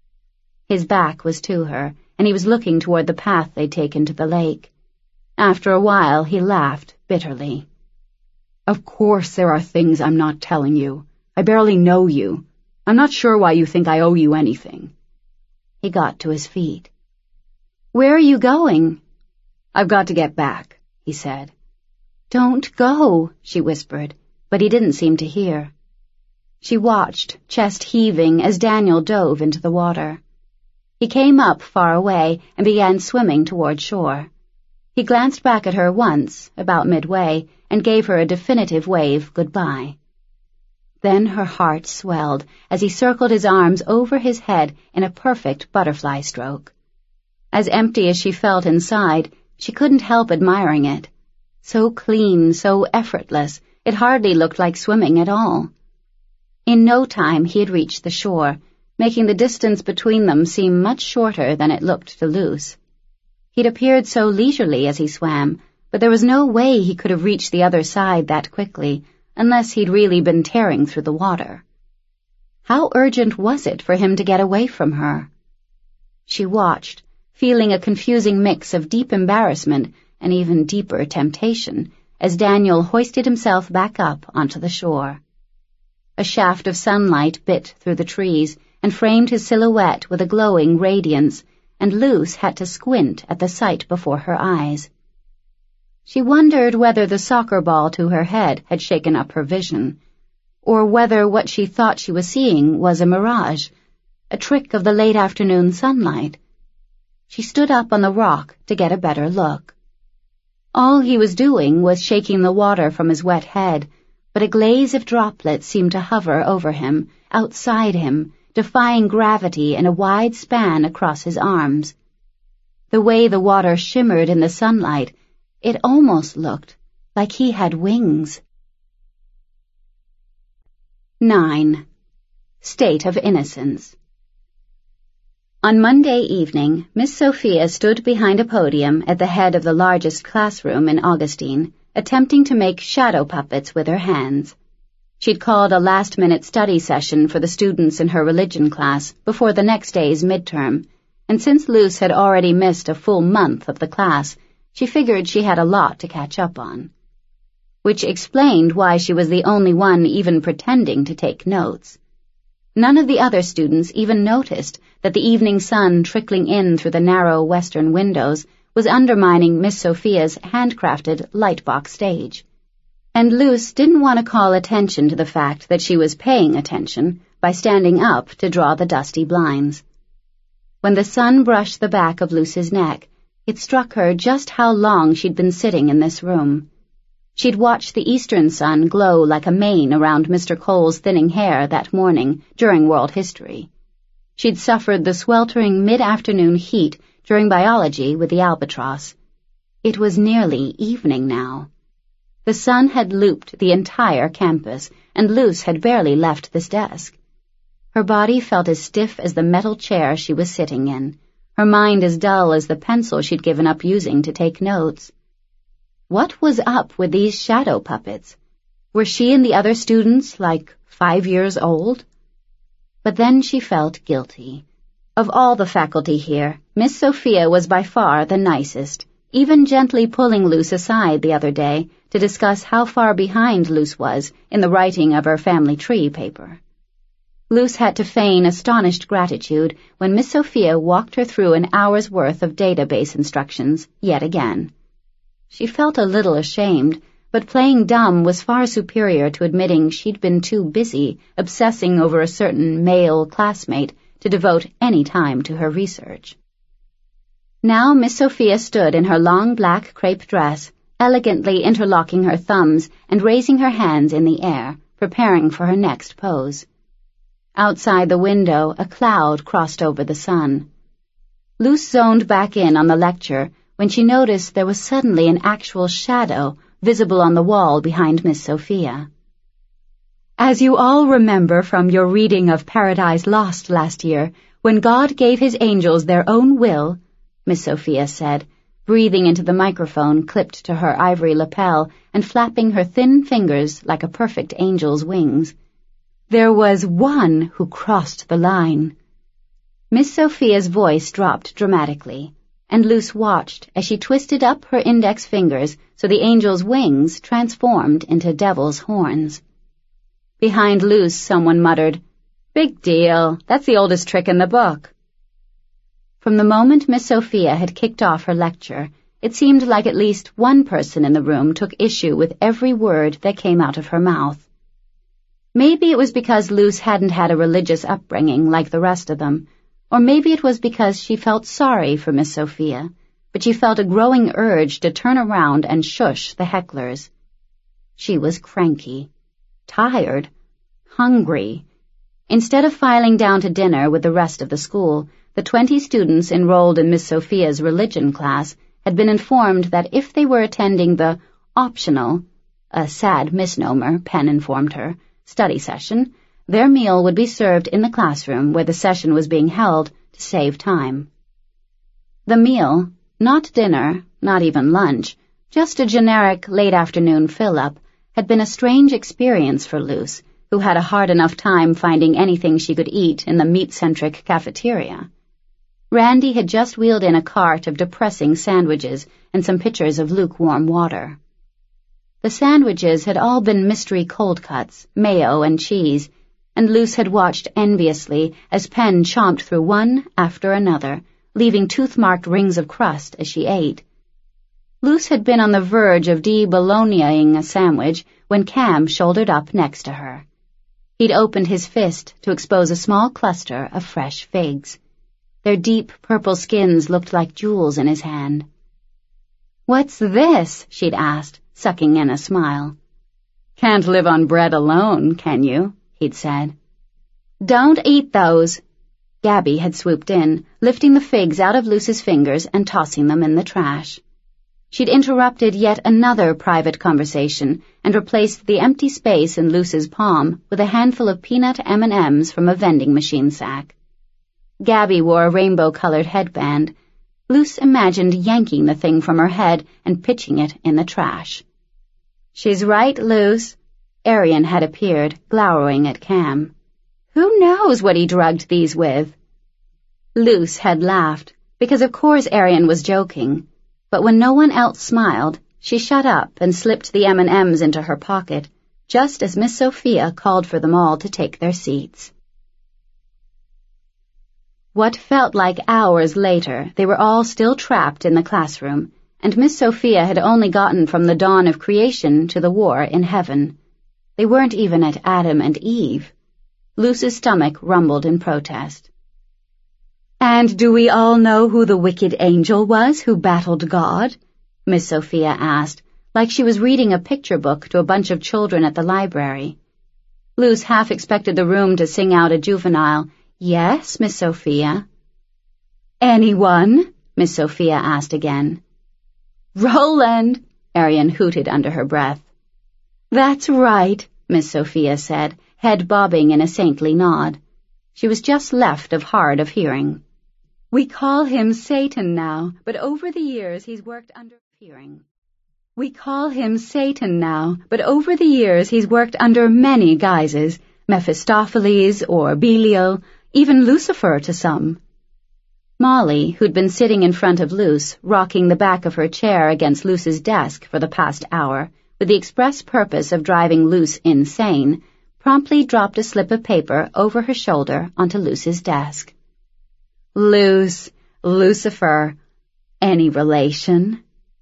His back was to her, and he was looking toward the path they'd taken to the lake. After a while, he laughed bitterly. "Of course there are things I'm not telling you. I barely know you. I'm not sure why you think I owe you anything." He got to his feet. "Where are you going?" "I've got to get back," he said. "Don't go," she whispered, but he didn't seem to hear. She watched, chest heaving, as Daniel dove into the water. He came up far away and began swimming toward shore. He glanced back at her once, about midway, and gave her a definitive wave goodbye. Then her heart swelled as he circled his arms over his head in a perfect butterfly stroke. As empty as she felt inside, she couldn't help admiring it. So clean, so effortless, it hardly looked like swimming at all. In no time he had reached the shore, making the distance between them seem much shorter than it looked to Luce. He'd appeared so leisurely as he swam, but there was no way he could have reached the other side that quickly, unless he'd really been tearing through the water. How urgent was it for him to get away from her? She watched, feeling a confusing mix of deep embarrassment and even deeper temptation, as Daniel hoisted himself back up onto the shore. A shaft of sunlight bit through the trees and framed his silhouette with a glowing radiance, and Luce had to squint at the sight before her eyes. She wondered whether the soccer ball to her head had shaken up her vision, or whether what she thought she was seeing was a mirage, a trick of the late afternoon sunlight. She stood up on the rock to get a better look. All he was doing was shaking the water from his wet head, but a glaze of droplets seemed to hover over him, outside him, defying gravity in a wide span across his arms. The way the water shimmered in the sunlight, it almost looked like he had wings. Nine. State of Innocence. On Monday evening, Miss Sophia stood behind a podium at the head of the largest classroom in Augustine, attempting to make shadow puppets with her hands. She'd called a last-minute study session for the students in her religion class before the next day's midterm, and since Luce had already missed a full month of the class, she figured she had a lot to catch up on. Which explained why she was the only one even pretending to take notes. None of the other students even noticed that the evening sun trickling in through the narrow western windows was undermining Miss Sophia's handcrafted lightbox stage. And Luce didn't want to call attention to the fact that she was paying attention by standing up to draw the dusty blinds. When the sun brushed the back of Luce's neck, it struck her just how long she'd been sitting in this room. She'd watched the eastern sun glow like a mane around Mister Cole's thinning hair that morning during world history. She'd suffered the sweltering mid-afternoon heat during biology with the albatross. It was nearly evening now. The sun had looped the entire campus, and Luce had barely left this desk. Her body felt as stiff as the metal chair she was sitting in, her mind as dull as the pencil she'd given up using to take notes. What was up with these shadow puppets? Were she and the other students like five years old? But then she felt guilty. Of all the faculty here, Miss Sophia was by far the nicest, even gently pulling Luce aside the other day to discuss how far behind Luce was in the writing of her family tree paper. Luce had to feign astonished gratitude when Miss Sophia walked her through an hour's worth of database instructions yet again. She felt a little ashamed, but playing dumb was far superior to admitting she'd been too busy obsessing over a certain male classmate to devote any time to her research. Now Miss Sophia stood in her long black crepe dress, elegantly interlocking her thumbs and raising her hands in the air, preparing for her next pose. Outside the window, a cloud crossed over the sun. Luce zoned back in on the lecture when she noticed there was suddenly an actual shadow visible on the wall behind Miss Sophia. As you all remember from your reading of Paradise Lost last year, when God gave his angels their own will, Miss Sophia said, breathing into the microphone clipped to her ivory lapel and flapping her thin fingers like a perfect angel's wings. There was one who crossed the line. Miss Sophia's voice dropped dramatically, and Luce watched as she twisted up her index fingers so the angel's wings transformed into devil's horns. Behind Luce, someone muttered, "Big deal, that's the oldest trick in the book." From the moment Miss Sophia had kicked off her lecture, it seemed like at least one person in the room took issue with every word that came out of her mouth. Maybe it was because Luce hadn't had a religious upbringing like the rest of them, or maybe it was because she felt sorry for Miss Sophia, but she felt a growing urge to turn around and shush the hecklers. She was cranky, tired, hungry. Instead of filing down to dinner with the rest of the school, the twenty students enrolled in Miss Sophia's religion class had been informed that if they were attending the optional, a sad misnomer, Penn informed her, study session, their meal would be served in the classroom where the session was being held to save time. The meal, not dinner, not even lunch, just a generic late-afternoon fill-up, had been a strange experience for Luce, who had a hard enough time finding anything she could eat in the meat-centric cafeteria. Randy had just wheeled in a cart of depressing sandwiches and some pitchers of lukewarm water. The sandwiches had all been mystery cold cuts, mayo and cheese, and Luce had watched enviously as Penn chomped through one after another, leaving tooth-marked rings of crust as she ate. Luce had been on the verge of de-bolognaing a sandwich when Cam shouldered up next to her. He'd opened his fist to expose a small cluster of fresh figs. Their deep purple skins looked like jewels in his hand. "What's this?" she'd asked, sucking in a smile. "Can't live on bread alone, can you?" he'd said. "Don't eat those." Gabby had swooped in, lifting the figs out of Luce's fingers and tossing them in the trash. She'd interrupted yet another private conversation and replaced the empty space in Luce's palm with a handful of peanut M and M's from a vending machine sack. Gabby wore a rainbow-colored headband. Luce imagined yanking the thing from her head and pitching it in the trash. "She's right, Luce." Arian had appeared, glowering at Cam. "Who knows what he drugged these with?" Luce had laughed, because of course Arian was joking, but when no one else smiled, she shut up and slipped the M and M's into her pocket, just as Miss Sophia called for them all to take their seats. What felt like hours later, they were all still trapped in the classroom, and Miss Sophia had only gotten from the dawn of creation to the war in heaven. They weren't even at Adam and Eve. Luce's stomach rumbled in protest. "And do we all know who the wicked angel was who battled God?" Miss Sophia asked, like she was reading a picture book to a bunch of children at the library. Luce half expected the room to sing out a juvenile, Yes, Miss Sophia. Anyone? Miss Sophia asked again. Roland, Arian hooted under her breath. That's right, Miss Sophia said, head bobbing in a saintly nod. She was just left of hard of hearing. We call him Satan now, but over the years he's worked under hearing. We call him Satan now, but over the years he's worked under many guises, Mephistopheles or Belial, even Lucifer to some. Molly, who'd been sitting in front of Luce, rocking the back of her chair against Luce's desk for the past hour, with the express purpose of driving Luce insane, promptly dropped a slip of paper over her shoulder onto Luce's desk. Luce, Lucifer, any relation?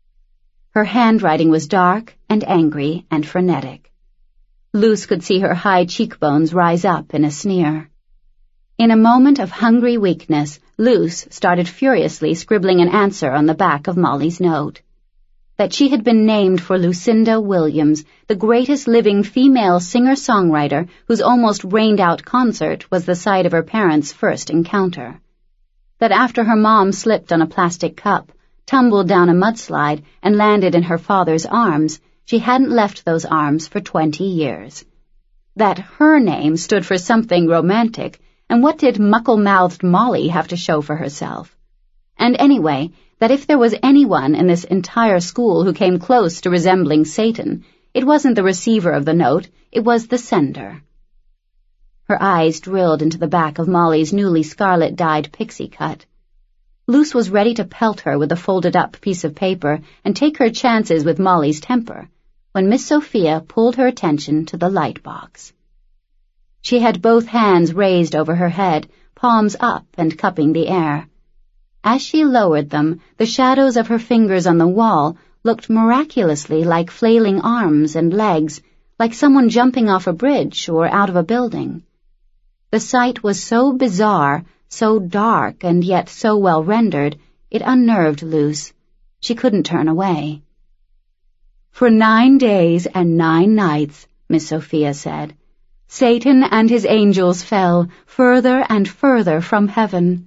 Her handwriting was dark and angry and frenetic. Luce could see her high cheekbones rise up in a sneer. In a moment of hungry weakness, Luce started furiously scribbling an answer on the back of Molly's note. That she had been named for Lucinda Williams, the greatest living female singer-songwriter whose almost rained-out concert was the site of her parents' first encounter. That after her mom slipped on a plastic cup, tumbled down a mudslide, and landed in her father's arms, she hadn't left those arms for twenty years. That her name stood for something romantic, and what did muckle-mouthed Molly have to show for herself? And anyway, that if there was anyone in this entire school who came close to resembling Satan, it wasn't the receiver of the note, it was the sender. Her eyes drilled into the back of Molly's newly scarlet-dyed pixie cut. Luce was ready to pelt her with a folded-up piece of paper and take her chances with Molly's temper, when Miss Sophia pulled her attention to the light box. She had both hands raised over her head, palms up and cupping the air. As she lowered them, the shadows of her fingers on the wall looked miraculously like flailing arms and legs, like someone jumping off a bridge or out of a building. The sight was so bizarre, so dark and yet so well rendered, it unnerved Luce. She couldn't turn away. For nine days and nine nights, Miss Sophia said, Satan and his angels fell further and further from heaven.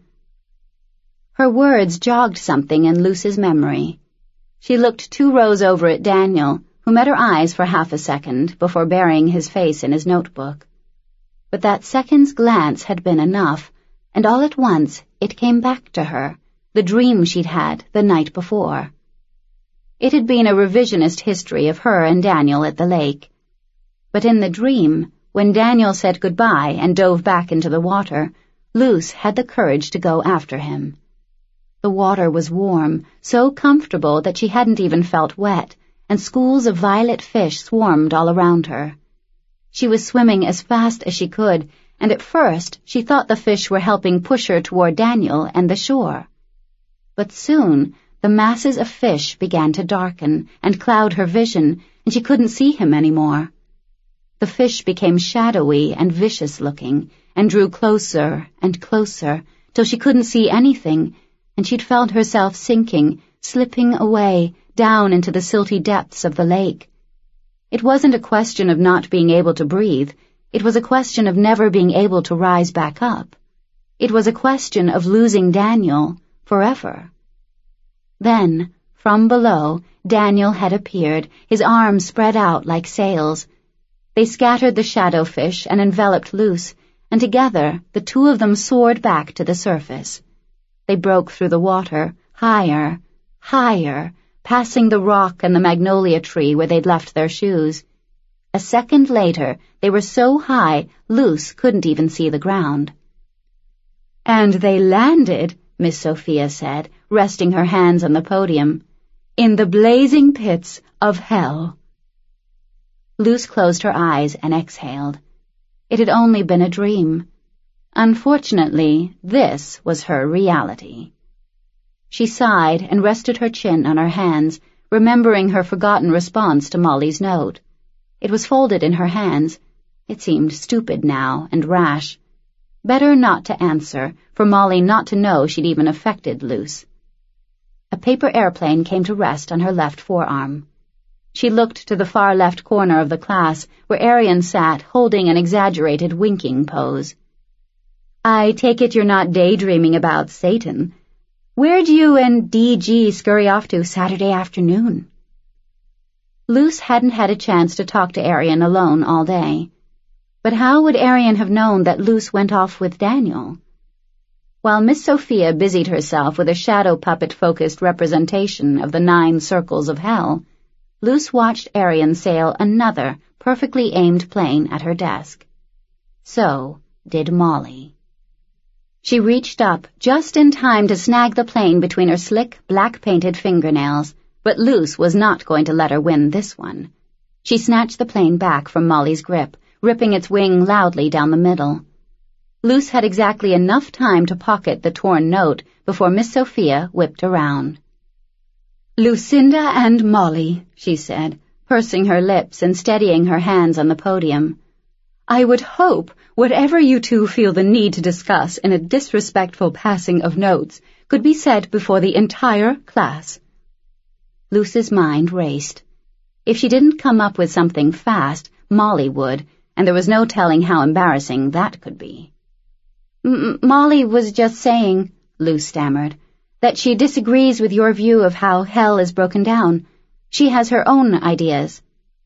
Her words jogged something in Luce's memory. She looked two rows over at Daniel, who met her eyes for half a second before burying his face in his notebook. But that second's glance had been enough, and all at once it came back to her, the dream she'd had the night before. It had been a revisionist history of her and Daniel at the lake. But in the dream, when Daniel said goodbye and dove back into the water, Luce had the courage to go after him. The water was warm, so comfortable that she hadn't even felt wet, and schools of violet fish swarmed all around her. She was swimming as fast as she could, and at first she thought the fish were helping push her toward Daniel and the shore. But soon the masses of fish began to darken and cloud her vision, and she couldn't see him anymore. The fish became shadowy and vicious-looking, and drew closer and closer, till she couldn't see anything, and she'd felt herself sinking, slipping away, down into the silty depths of the lake. It wasn't a question of not being able to breathe. It was a question of never being able to rise back up. It was a question of losing Daniel forever. Then, from below, Daniel had appeared, his arms spread out like sails. They scattered the shadowfish and enveloped Luce, and together the two of them soared back to the surface. They broke through the water, higher, higher, passing the rock and the magnolia tree where they'd left their shoes. A second later, they were so high, Luce couldn't even see the ground. And they landed, Miss Sophia said, resting her hands on the podium, in the blazing pits of hell. Luce closed her eyes and exhaled. It had only been a dream. Unfortunately, this was her reality. She sighed and rested her chin on her hands, remembering her forgotten response to Molly's note. It was folded in her hands. It seemed stupid now and rash. Better not to answer, for Molly not to know she'd even affected Luce. A paper airplane came to rest on her left forearm. She looked to the far left corner of the class, where Arian sat holding an exaggerated winking pose. I take it you're not daydreaming about Satan. Where'd you and D G scurry off to Saturday afternoon? Luce hadn't had a chance to talk to Arian alone all day. But how would Arian have known that Luce went off with Daniel? While Miss Sophia busied herself with a shadow puppet-focused representation of the nine circles of hell, Luce watched Arian sail another perfectly aimed plane at her desk. So did Molly. She reached up just in time to snag the plane between her slick, black-painted fingernails, but Luce was not going to let her win this one. She snatched the plane back from Molly's grip, ripping its wing loudly down the middle. Luce had exactly enough time to pocket the torn note before Miss Sophia whipped around. "Lucinda and Molly," she said, pursing her lips and steadying her hands on the podium. "I would hope whatever you two feel the need to discuss in a disrespectful passing of notes could be said before the entire class." Luce's mind raced. If she didn't come up with something fast, Molly would, and there was no telling how embarrassing that could be. M- Molly was just saying, Luce stammered, that she disagrees with your view of how hell is broken down. She has her own ideas.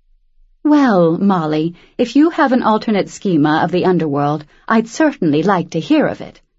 Well, Molly, if you have an alternate schema of the underworld, I'd certainly like to hear of it.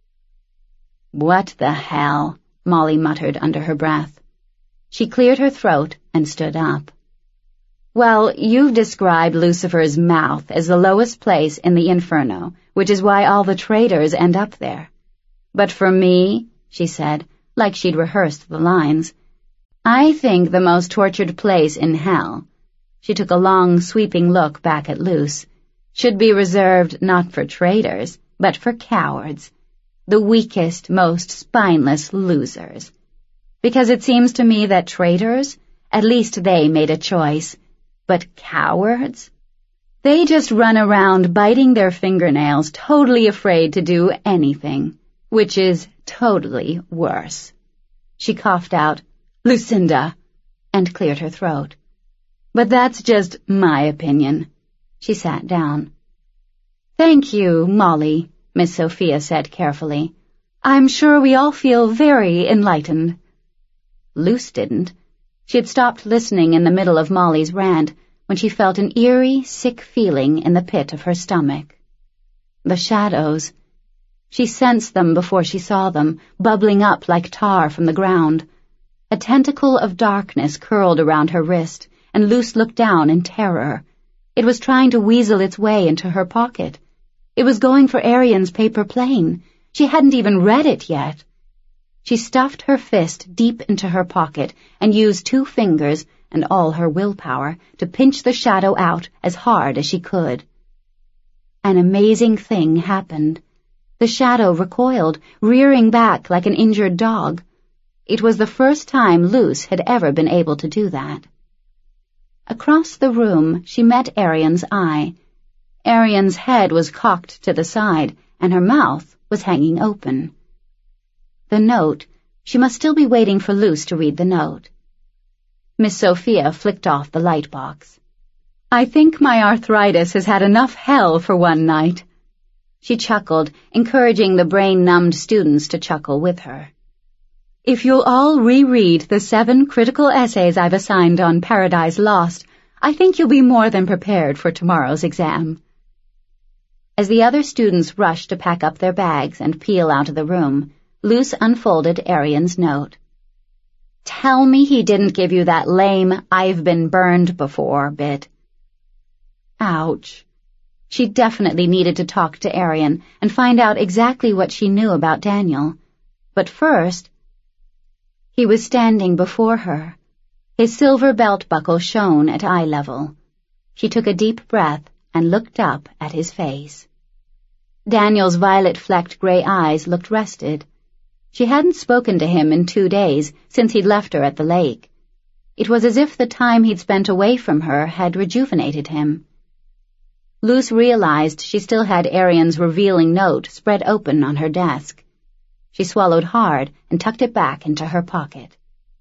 What the hell? Molly muttered under her breath. She cleared her throat and stood up. Well, you've described Lucifer's mouth as the lowest place in the inferno, which is why all the traitors end up there. But for me, she said, like she'd rehearsed the lines, I think the most tortured place in hell, she took a long, sweeping look back at Luce, should be reserved not for traitors, but for cowards, the weakest, most spineless losers. Because it seems to me that traitors, at least they made a choice, but cowards? They just run around biting their fingernails, totally afraid to do anything, which is totally worse. She coughed out, Lucinda, and cleared her throat. But that's just my opinion. She sat down. Thank you, Molly, Miss Sophia said carefully. I'm sure we all feel very enlightened. Luce didn't. She had stopped listening in the middle of Molly's rant when she felt an eerie, sick feeling in the pit of her stomach. The shadows. She sensed them before she saw them, bubbling up like tar from the ground. A tentacle of darkness curled around her wrist, and Luce looked down in terror. It was trying to weasel its way into her pocket. It was going for Arian's paper plane. She hadn't even read it yet. She stuffed her fist deep into her pocket and used two fingers and all her willpower to pinch the shadow out as hard as she could. An amazing thing happened. The shadow recoiled, rearing back like an injured dog. It was the first time Luce had ever been able to do that. Across the room, she met Arian's eye. Arian's head was cocked to the side, and her mouth was hanging open. The note. She must still be waiting for Luce to read the note. Miss Sophia flicked off the light box. I think my arthritis has had enough hell for one night. She chuckled, encouraging the brain-numbed students to chuckle with her. If you'll all reread the seven critical essays I've assigned on Paradise Lost, I think you'll be more than prepared for tomorrow's exam. As the other students rushed to pack up their bags and peel out of the room, Luce unfolded Arian's note. Tell me he didn't give you that lame, I've been burned before bit. Ouch. She definitely needed to talk to Arian and find out exactly what she knew about Daniel. But first, he was standing before her. His silver belt buckle shone at eye level. She took a deep breath and looked up at his face. Daniel's violet-flecked gray eyes looked rested. She hadn't spoken to him in two days since he'd left her at the lake. It was as if the time he'd spent away from her had rejuvenated him. Luce realized she still had Arian's revealing note spread open on her desk. She swallowed hard and tucked it back into her pocket.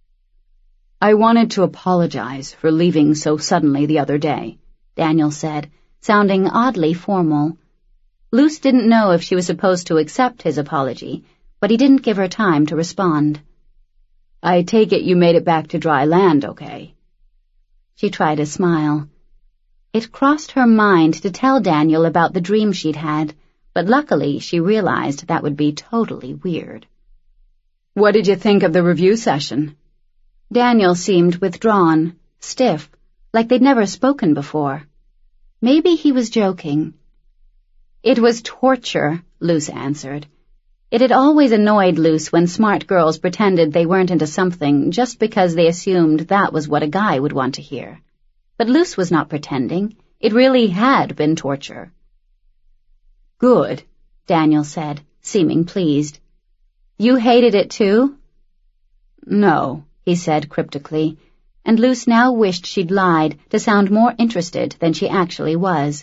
I wanted to apologize for leaving so suddenly the other day, Daniel said, sounding oddly formal. Luce didn't know if she was supposed to accept his apology, but he didn't give her time to respond. I take it you made it back to dry land, okay? She tried a smile. It crossed her mind to tell Daniel about the dream she'd had, but luckily she realized that would be totally weird. What did you think of the review session? Daniel seemed withdrawn, stiff, like they'd never spoken before. Maybe he was joking. It was torture, Luce answered. It had always annoyed Luce when smart girls pretended they weren't into something just because they assumed that was what a guy would want to hear. But Luce was not pretending. It really had been torture. Good, Daniel said, seeming pleased. You hated it too? No, he said cryptically, and Luce now wished she'd lied to sound more interested than she actually was.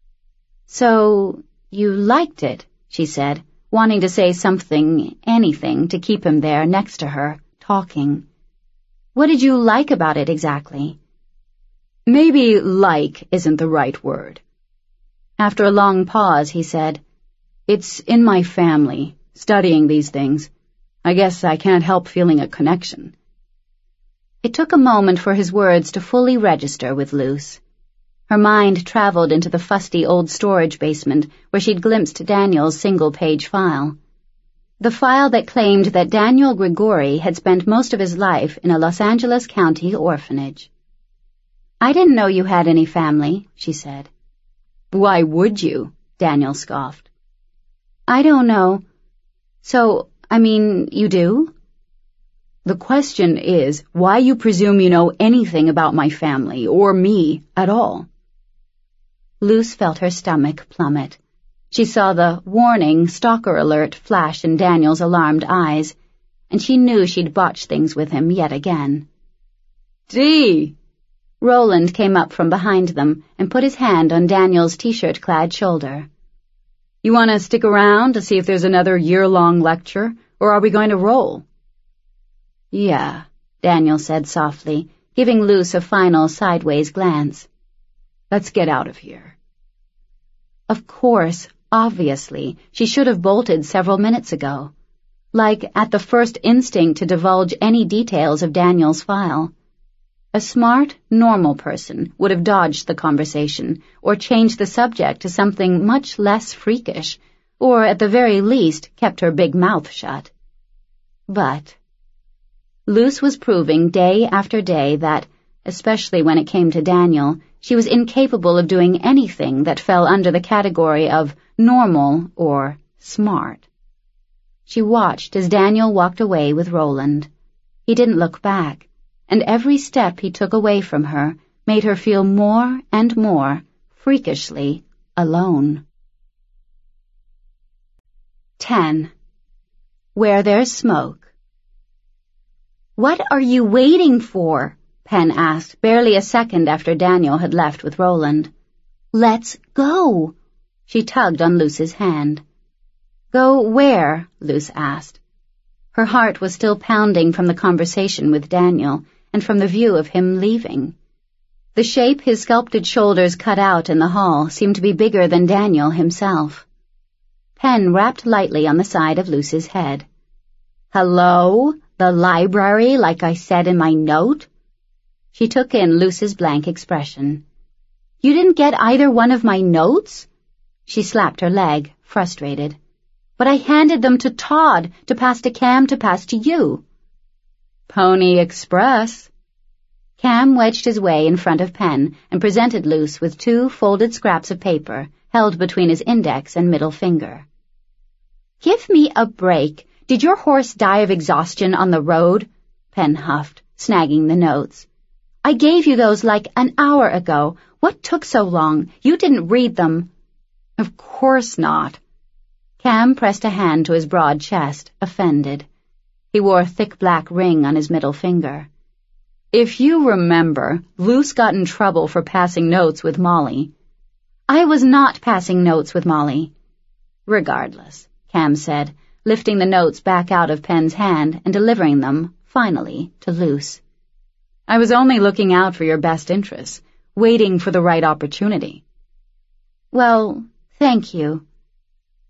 So, you liked it, she said, wanting to say something, anything, to keep him there next to her, talking. What did you like about it exactly? Maybe like isn't the right word. After a long pause, he said, It's in my family, studying these things. I guess I can't help feeling a connection. It took a moment for his words to fully register with Luce. Her mind traveled into the fusty old storage basement where she'd glimpsed Daniel's single-page file. The file that claimed that Daniel Grigori had spent most of his life in a Los Angeles County orphanage. I didn't know you had any family, she said. Why would you? Daniel scoffed. I don't know. So, I mean, you do? The question is why you presume you know anything about my family, or me, at all. Luce felt her stomach plummet. She saw the warning stalker alert flash in Daniel's alarmed eyes, and she knew she'd botched things with him yet again. Dee! Roland came up from behind them and put his hand on Daniel's t-shirt-clad shoulder. You want to stick around to see if there's another year-long lecture, or are we going to roll? Yeah, Daniel said softly, giving Luce a final sideways glance. Let's get out of here. Of course, obviously, she should have bolted several minutes ago. Like at the first instinct to divulge any details of Daniel's file. A smart, normal person would have dodged the conversation or changed the subject to something much less freakish, or at the very least kept her big mouth shut. But Luce was proving day after day that, especially when it came to Daniel, she was incapable of doing anything that fell under the category of normal or smart. She watched as Daniel walked away with Roland. He didn't look back, and every step he took away from her made her feel more and more freakishly alone. Ten. Where There's Smoke. What are you waiting for? Penn asked, barely a second after Daniel had left with Roland. Let's go. She tugged on Luce's hand. Go where? Luce asked. Her heart was still pounding from the conversation with Daniel and from the view of him leaving. The shape his sculpted shoulders cut out in the hall seemed to be bigger than Daniel himself. Penn rapped lightly on the side of Luce's head. Hello? The library, like I said in my note? She took in Luce's blank expression. You didn't get either one of my notes? She slapped her leg, frustrated. But I handed them to Todd, to pass to Cam, to pass to you. Pony Express. Cam wedged his way in front of Penn and presented Luce with two folded scraps of paper held between his index and middle finger. Give me a break. Did your horse die of exhaustion on the road? Penn huffed, snagging the notes. I gave you those like an hour ago. What took so long? You didn't read them. Of course not. Cam pressed a hand to his broad chest, offended. He wore a thick black ring on his middle finger. If you remember, Luce got in trouble for passing notes with Molly. I was not passing notes with Molly. Regardless, Cam said, lifting the notes back out of Penn's hand and delivering them, finally, to Luce. I was only looking out for your best interests, waiting for the right opportunity. Well, thank you.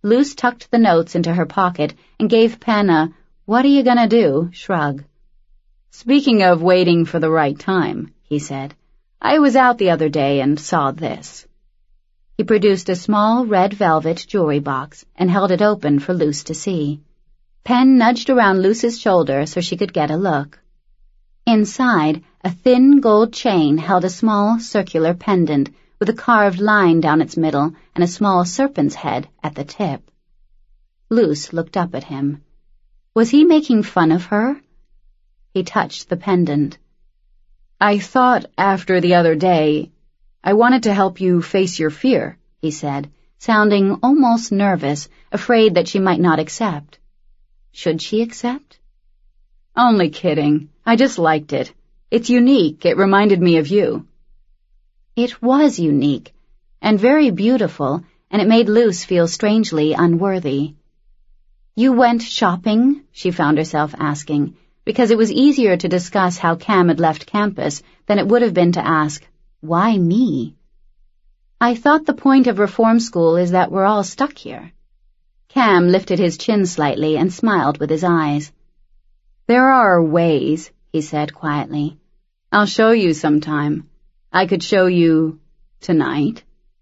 Luce tucked the notes into her pocket and gave Pen a "what are you gonna do" shrug. "Speaking of waiting for the right time," he said, "I was out the other day and saw this." He produced a small red velvet jewelry box and held it open for Luce to see. Pen nudged around Luce's shoulder so she could get a look. Inside, a thin gold chain held a small circular pendant with a carved line down its middle and a small serpent's head at the tip. Luce looked up at him. Was he making fun of her? He touched the pendant. "I thought after the other day, I wanted to help you face your fear," he said, sounding almost nervous, afraid that she might not accept. Should she accept? "Only kidding. I just liked it. It's unique. It reminded me of you." It was unique, and very beautiful, and it made Luce feel strangely unworthy. "You went shopping?" she found herself asking, because it was easier to discuss how Cam had left campus than it would have been to ask, "Why me?" "I thought the point of reform school is that we're all stuck here." Cam lifted his chin slightly and smiled with his eyes. "There are ways," he said quietly. "I'll show you sometime. I could show you tonight."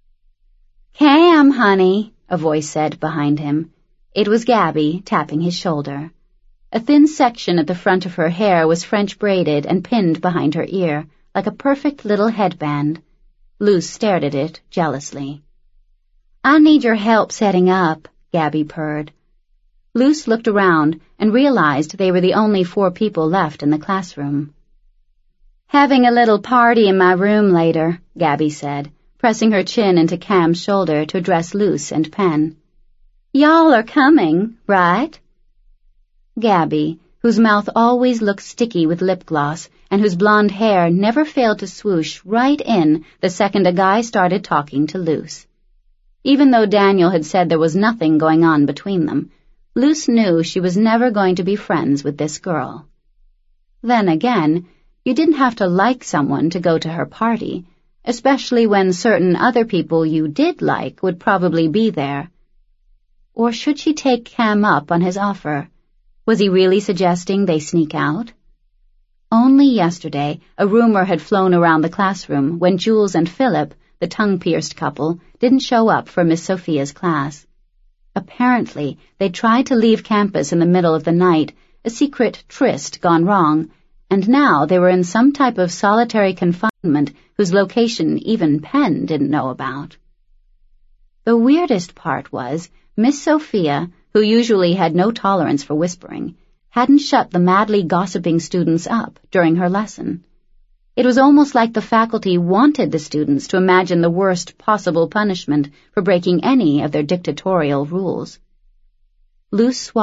"Cam, honey," a voice said behind him. It was Gabby, tapping his shoulder. A thin section at the front of her hair was French braided and pinned behind her ear, like a perfect little headband. Luce stared at it jealously. "I need your help setting up," Gabby purred. Luce looked around and realized they were the only four people left in the classroom. "Having a little party in my room later," Gabby said, pressing her chin into Cam's shoulder to address Luce and Pen. "Y'all are coming, right?" Gabby, whose mouth always looked sticky with lip gloss and whose blonde hair never failed to swoosh right in the second a guy started talking to Luce. Even though Daniel had said there was nothing going on between them, Luce knew she was never going to be friends with this girl. Then again, you didn't have to like someone to go to her party, especially when certain other people you did like would probably be there. Or should she take Cam up on his offer? Was he really suggesting they sneak out? Only yesterday, a rumor had flown around the classroom when Jules and Philip, the tongue-pierced couple, didn't show up for Miss Sophia's class. Apparently, they tried to leave campus in the middle of the night, a secret tryst gone wrong, and now they were in some type of solitary confinement whose location even Pen didn't know about. The weirdest part was Miss Sophia, who usually had no tolerance for whispering, hadn't shut the madly gossiping students up during her lesson. It was almost like the faculty wanted the students to imagine the worst possible punishment for breaking any of their dictatorial rules. Luce swallowed.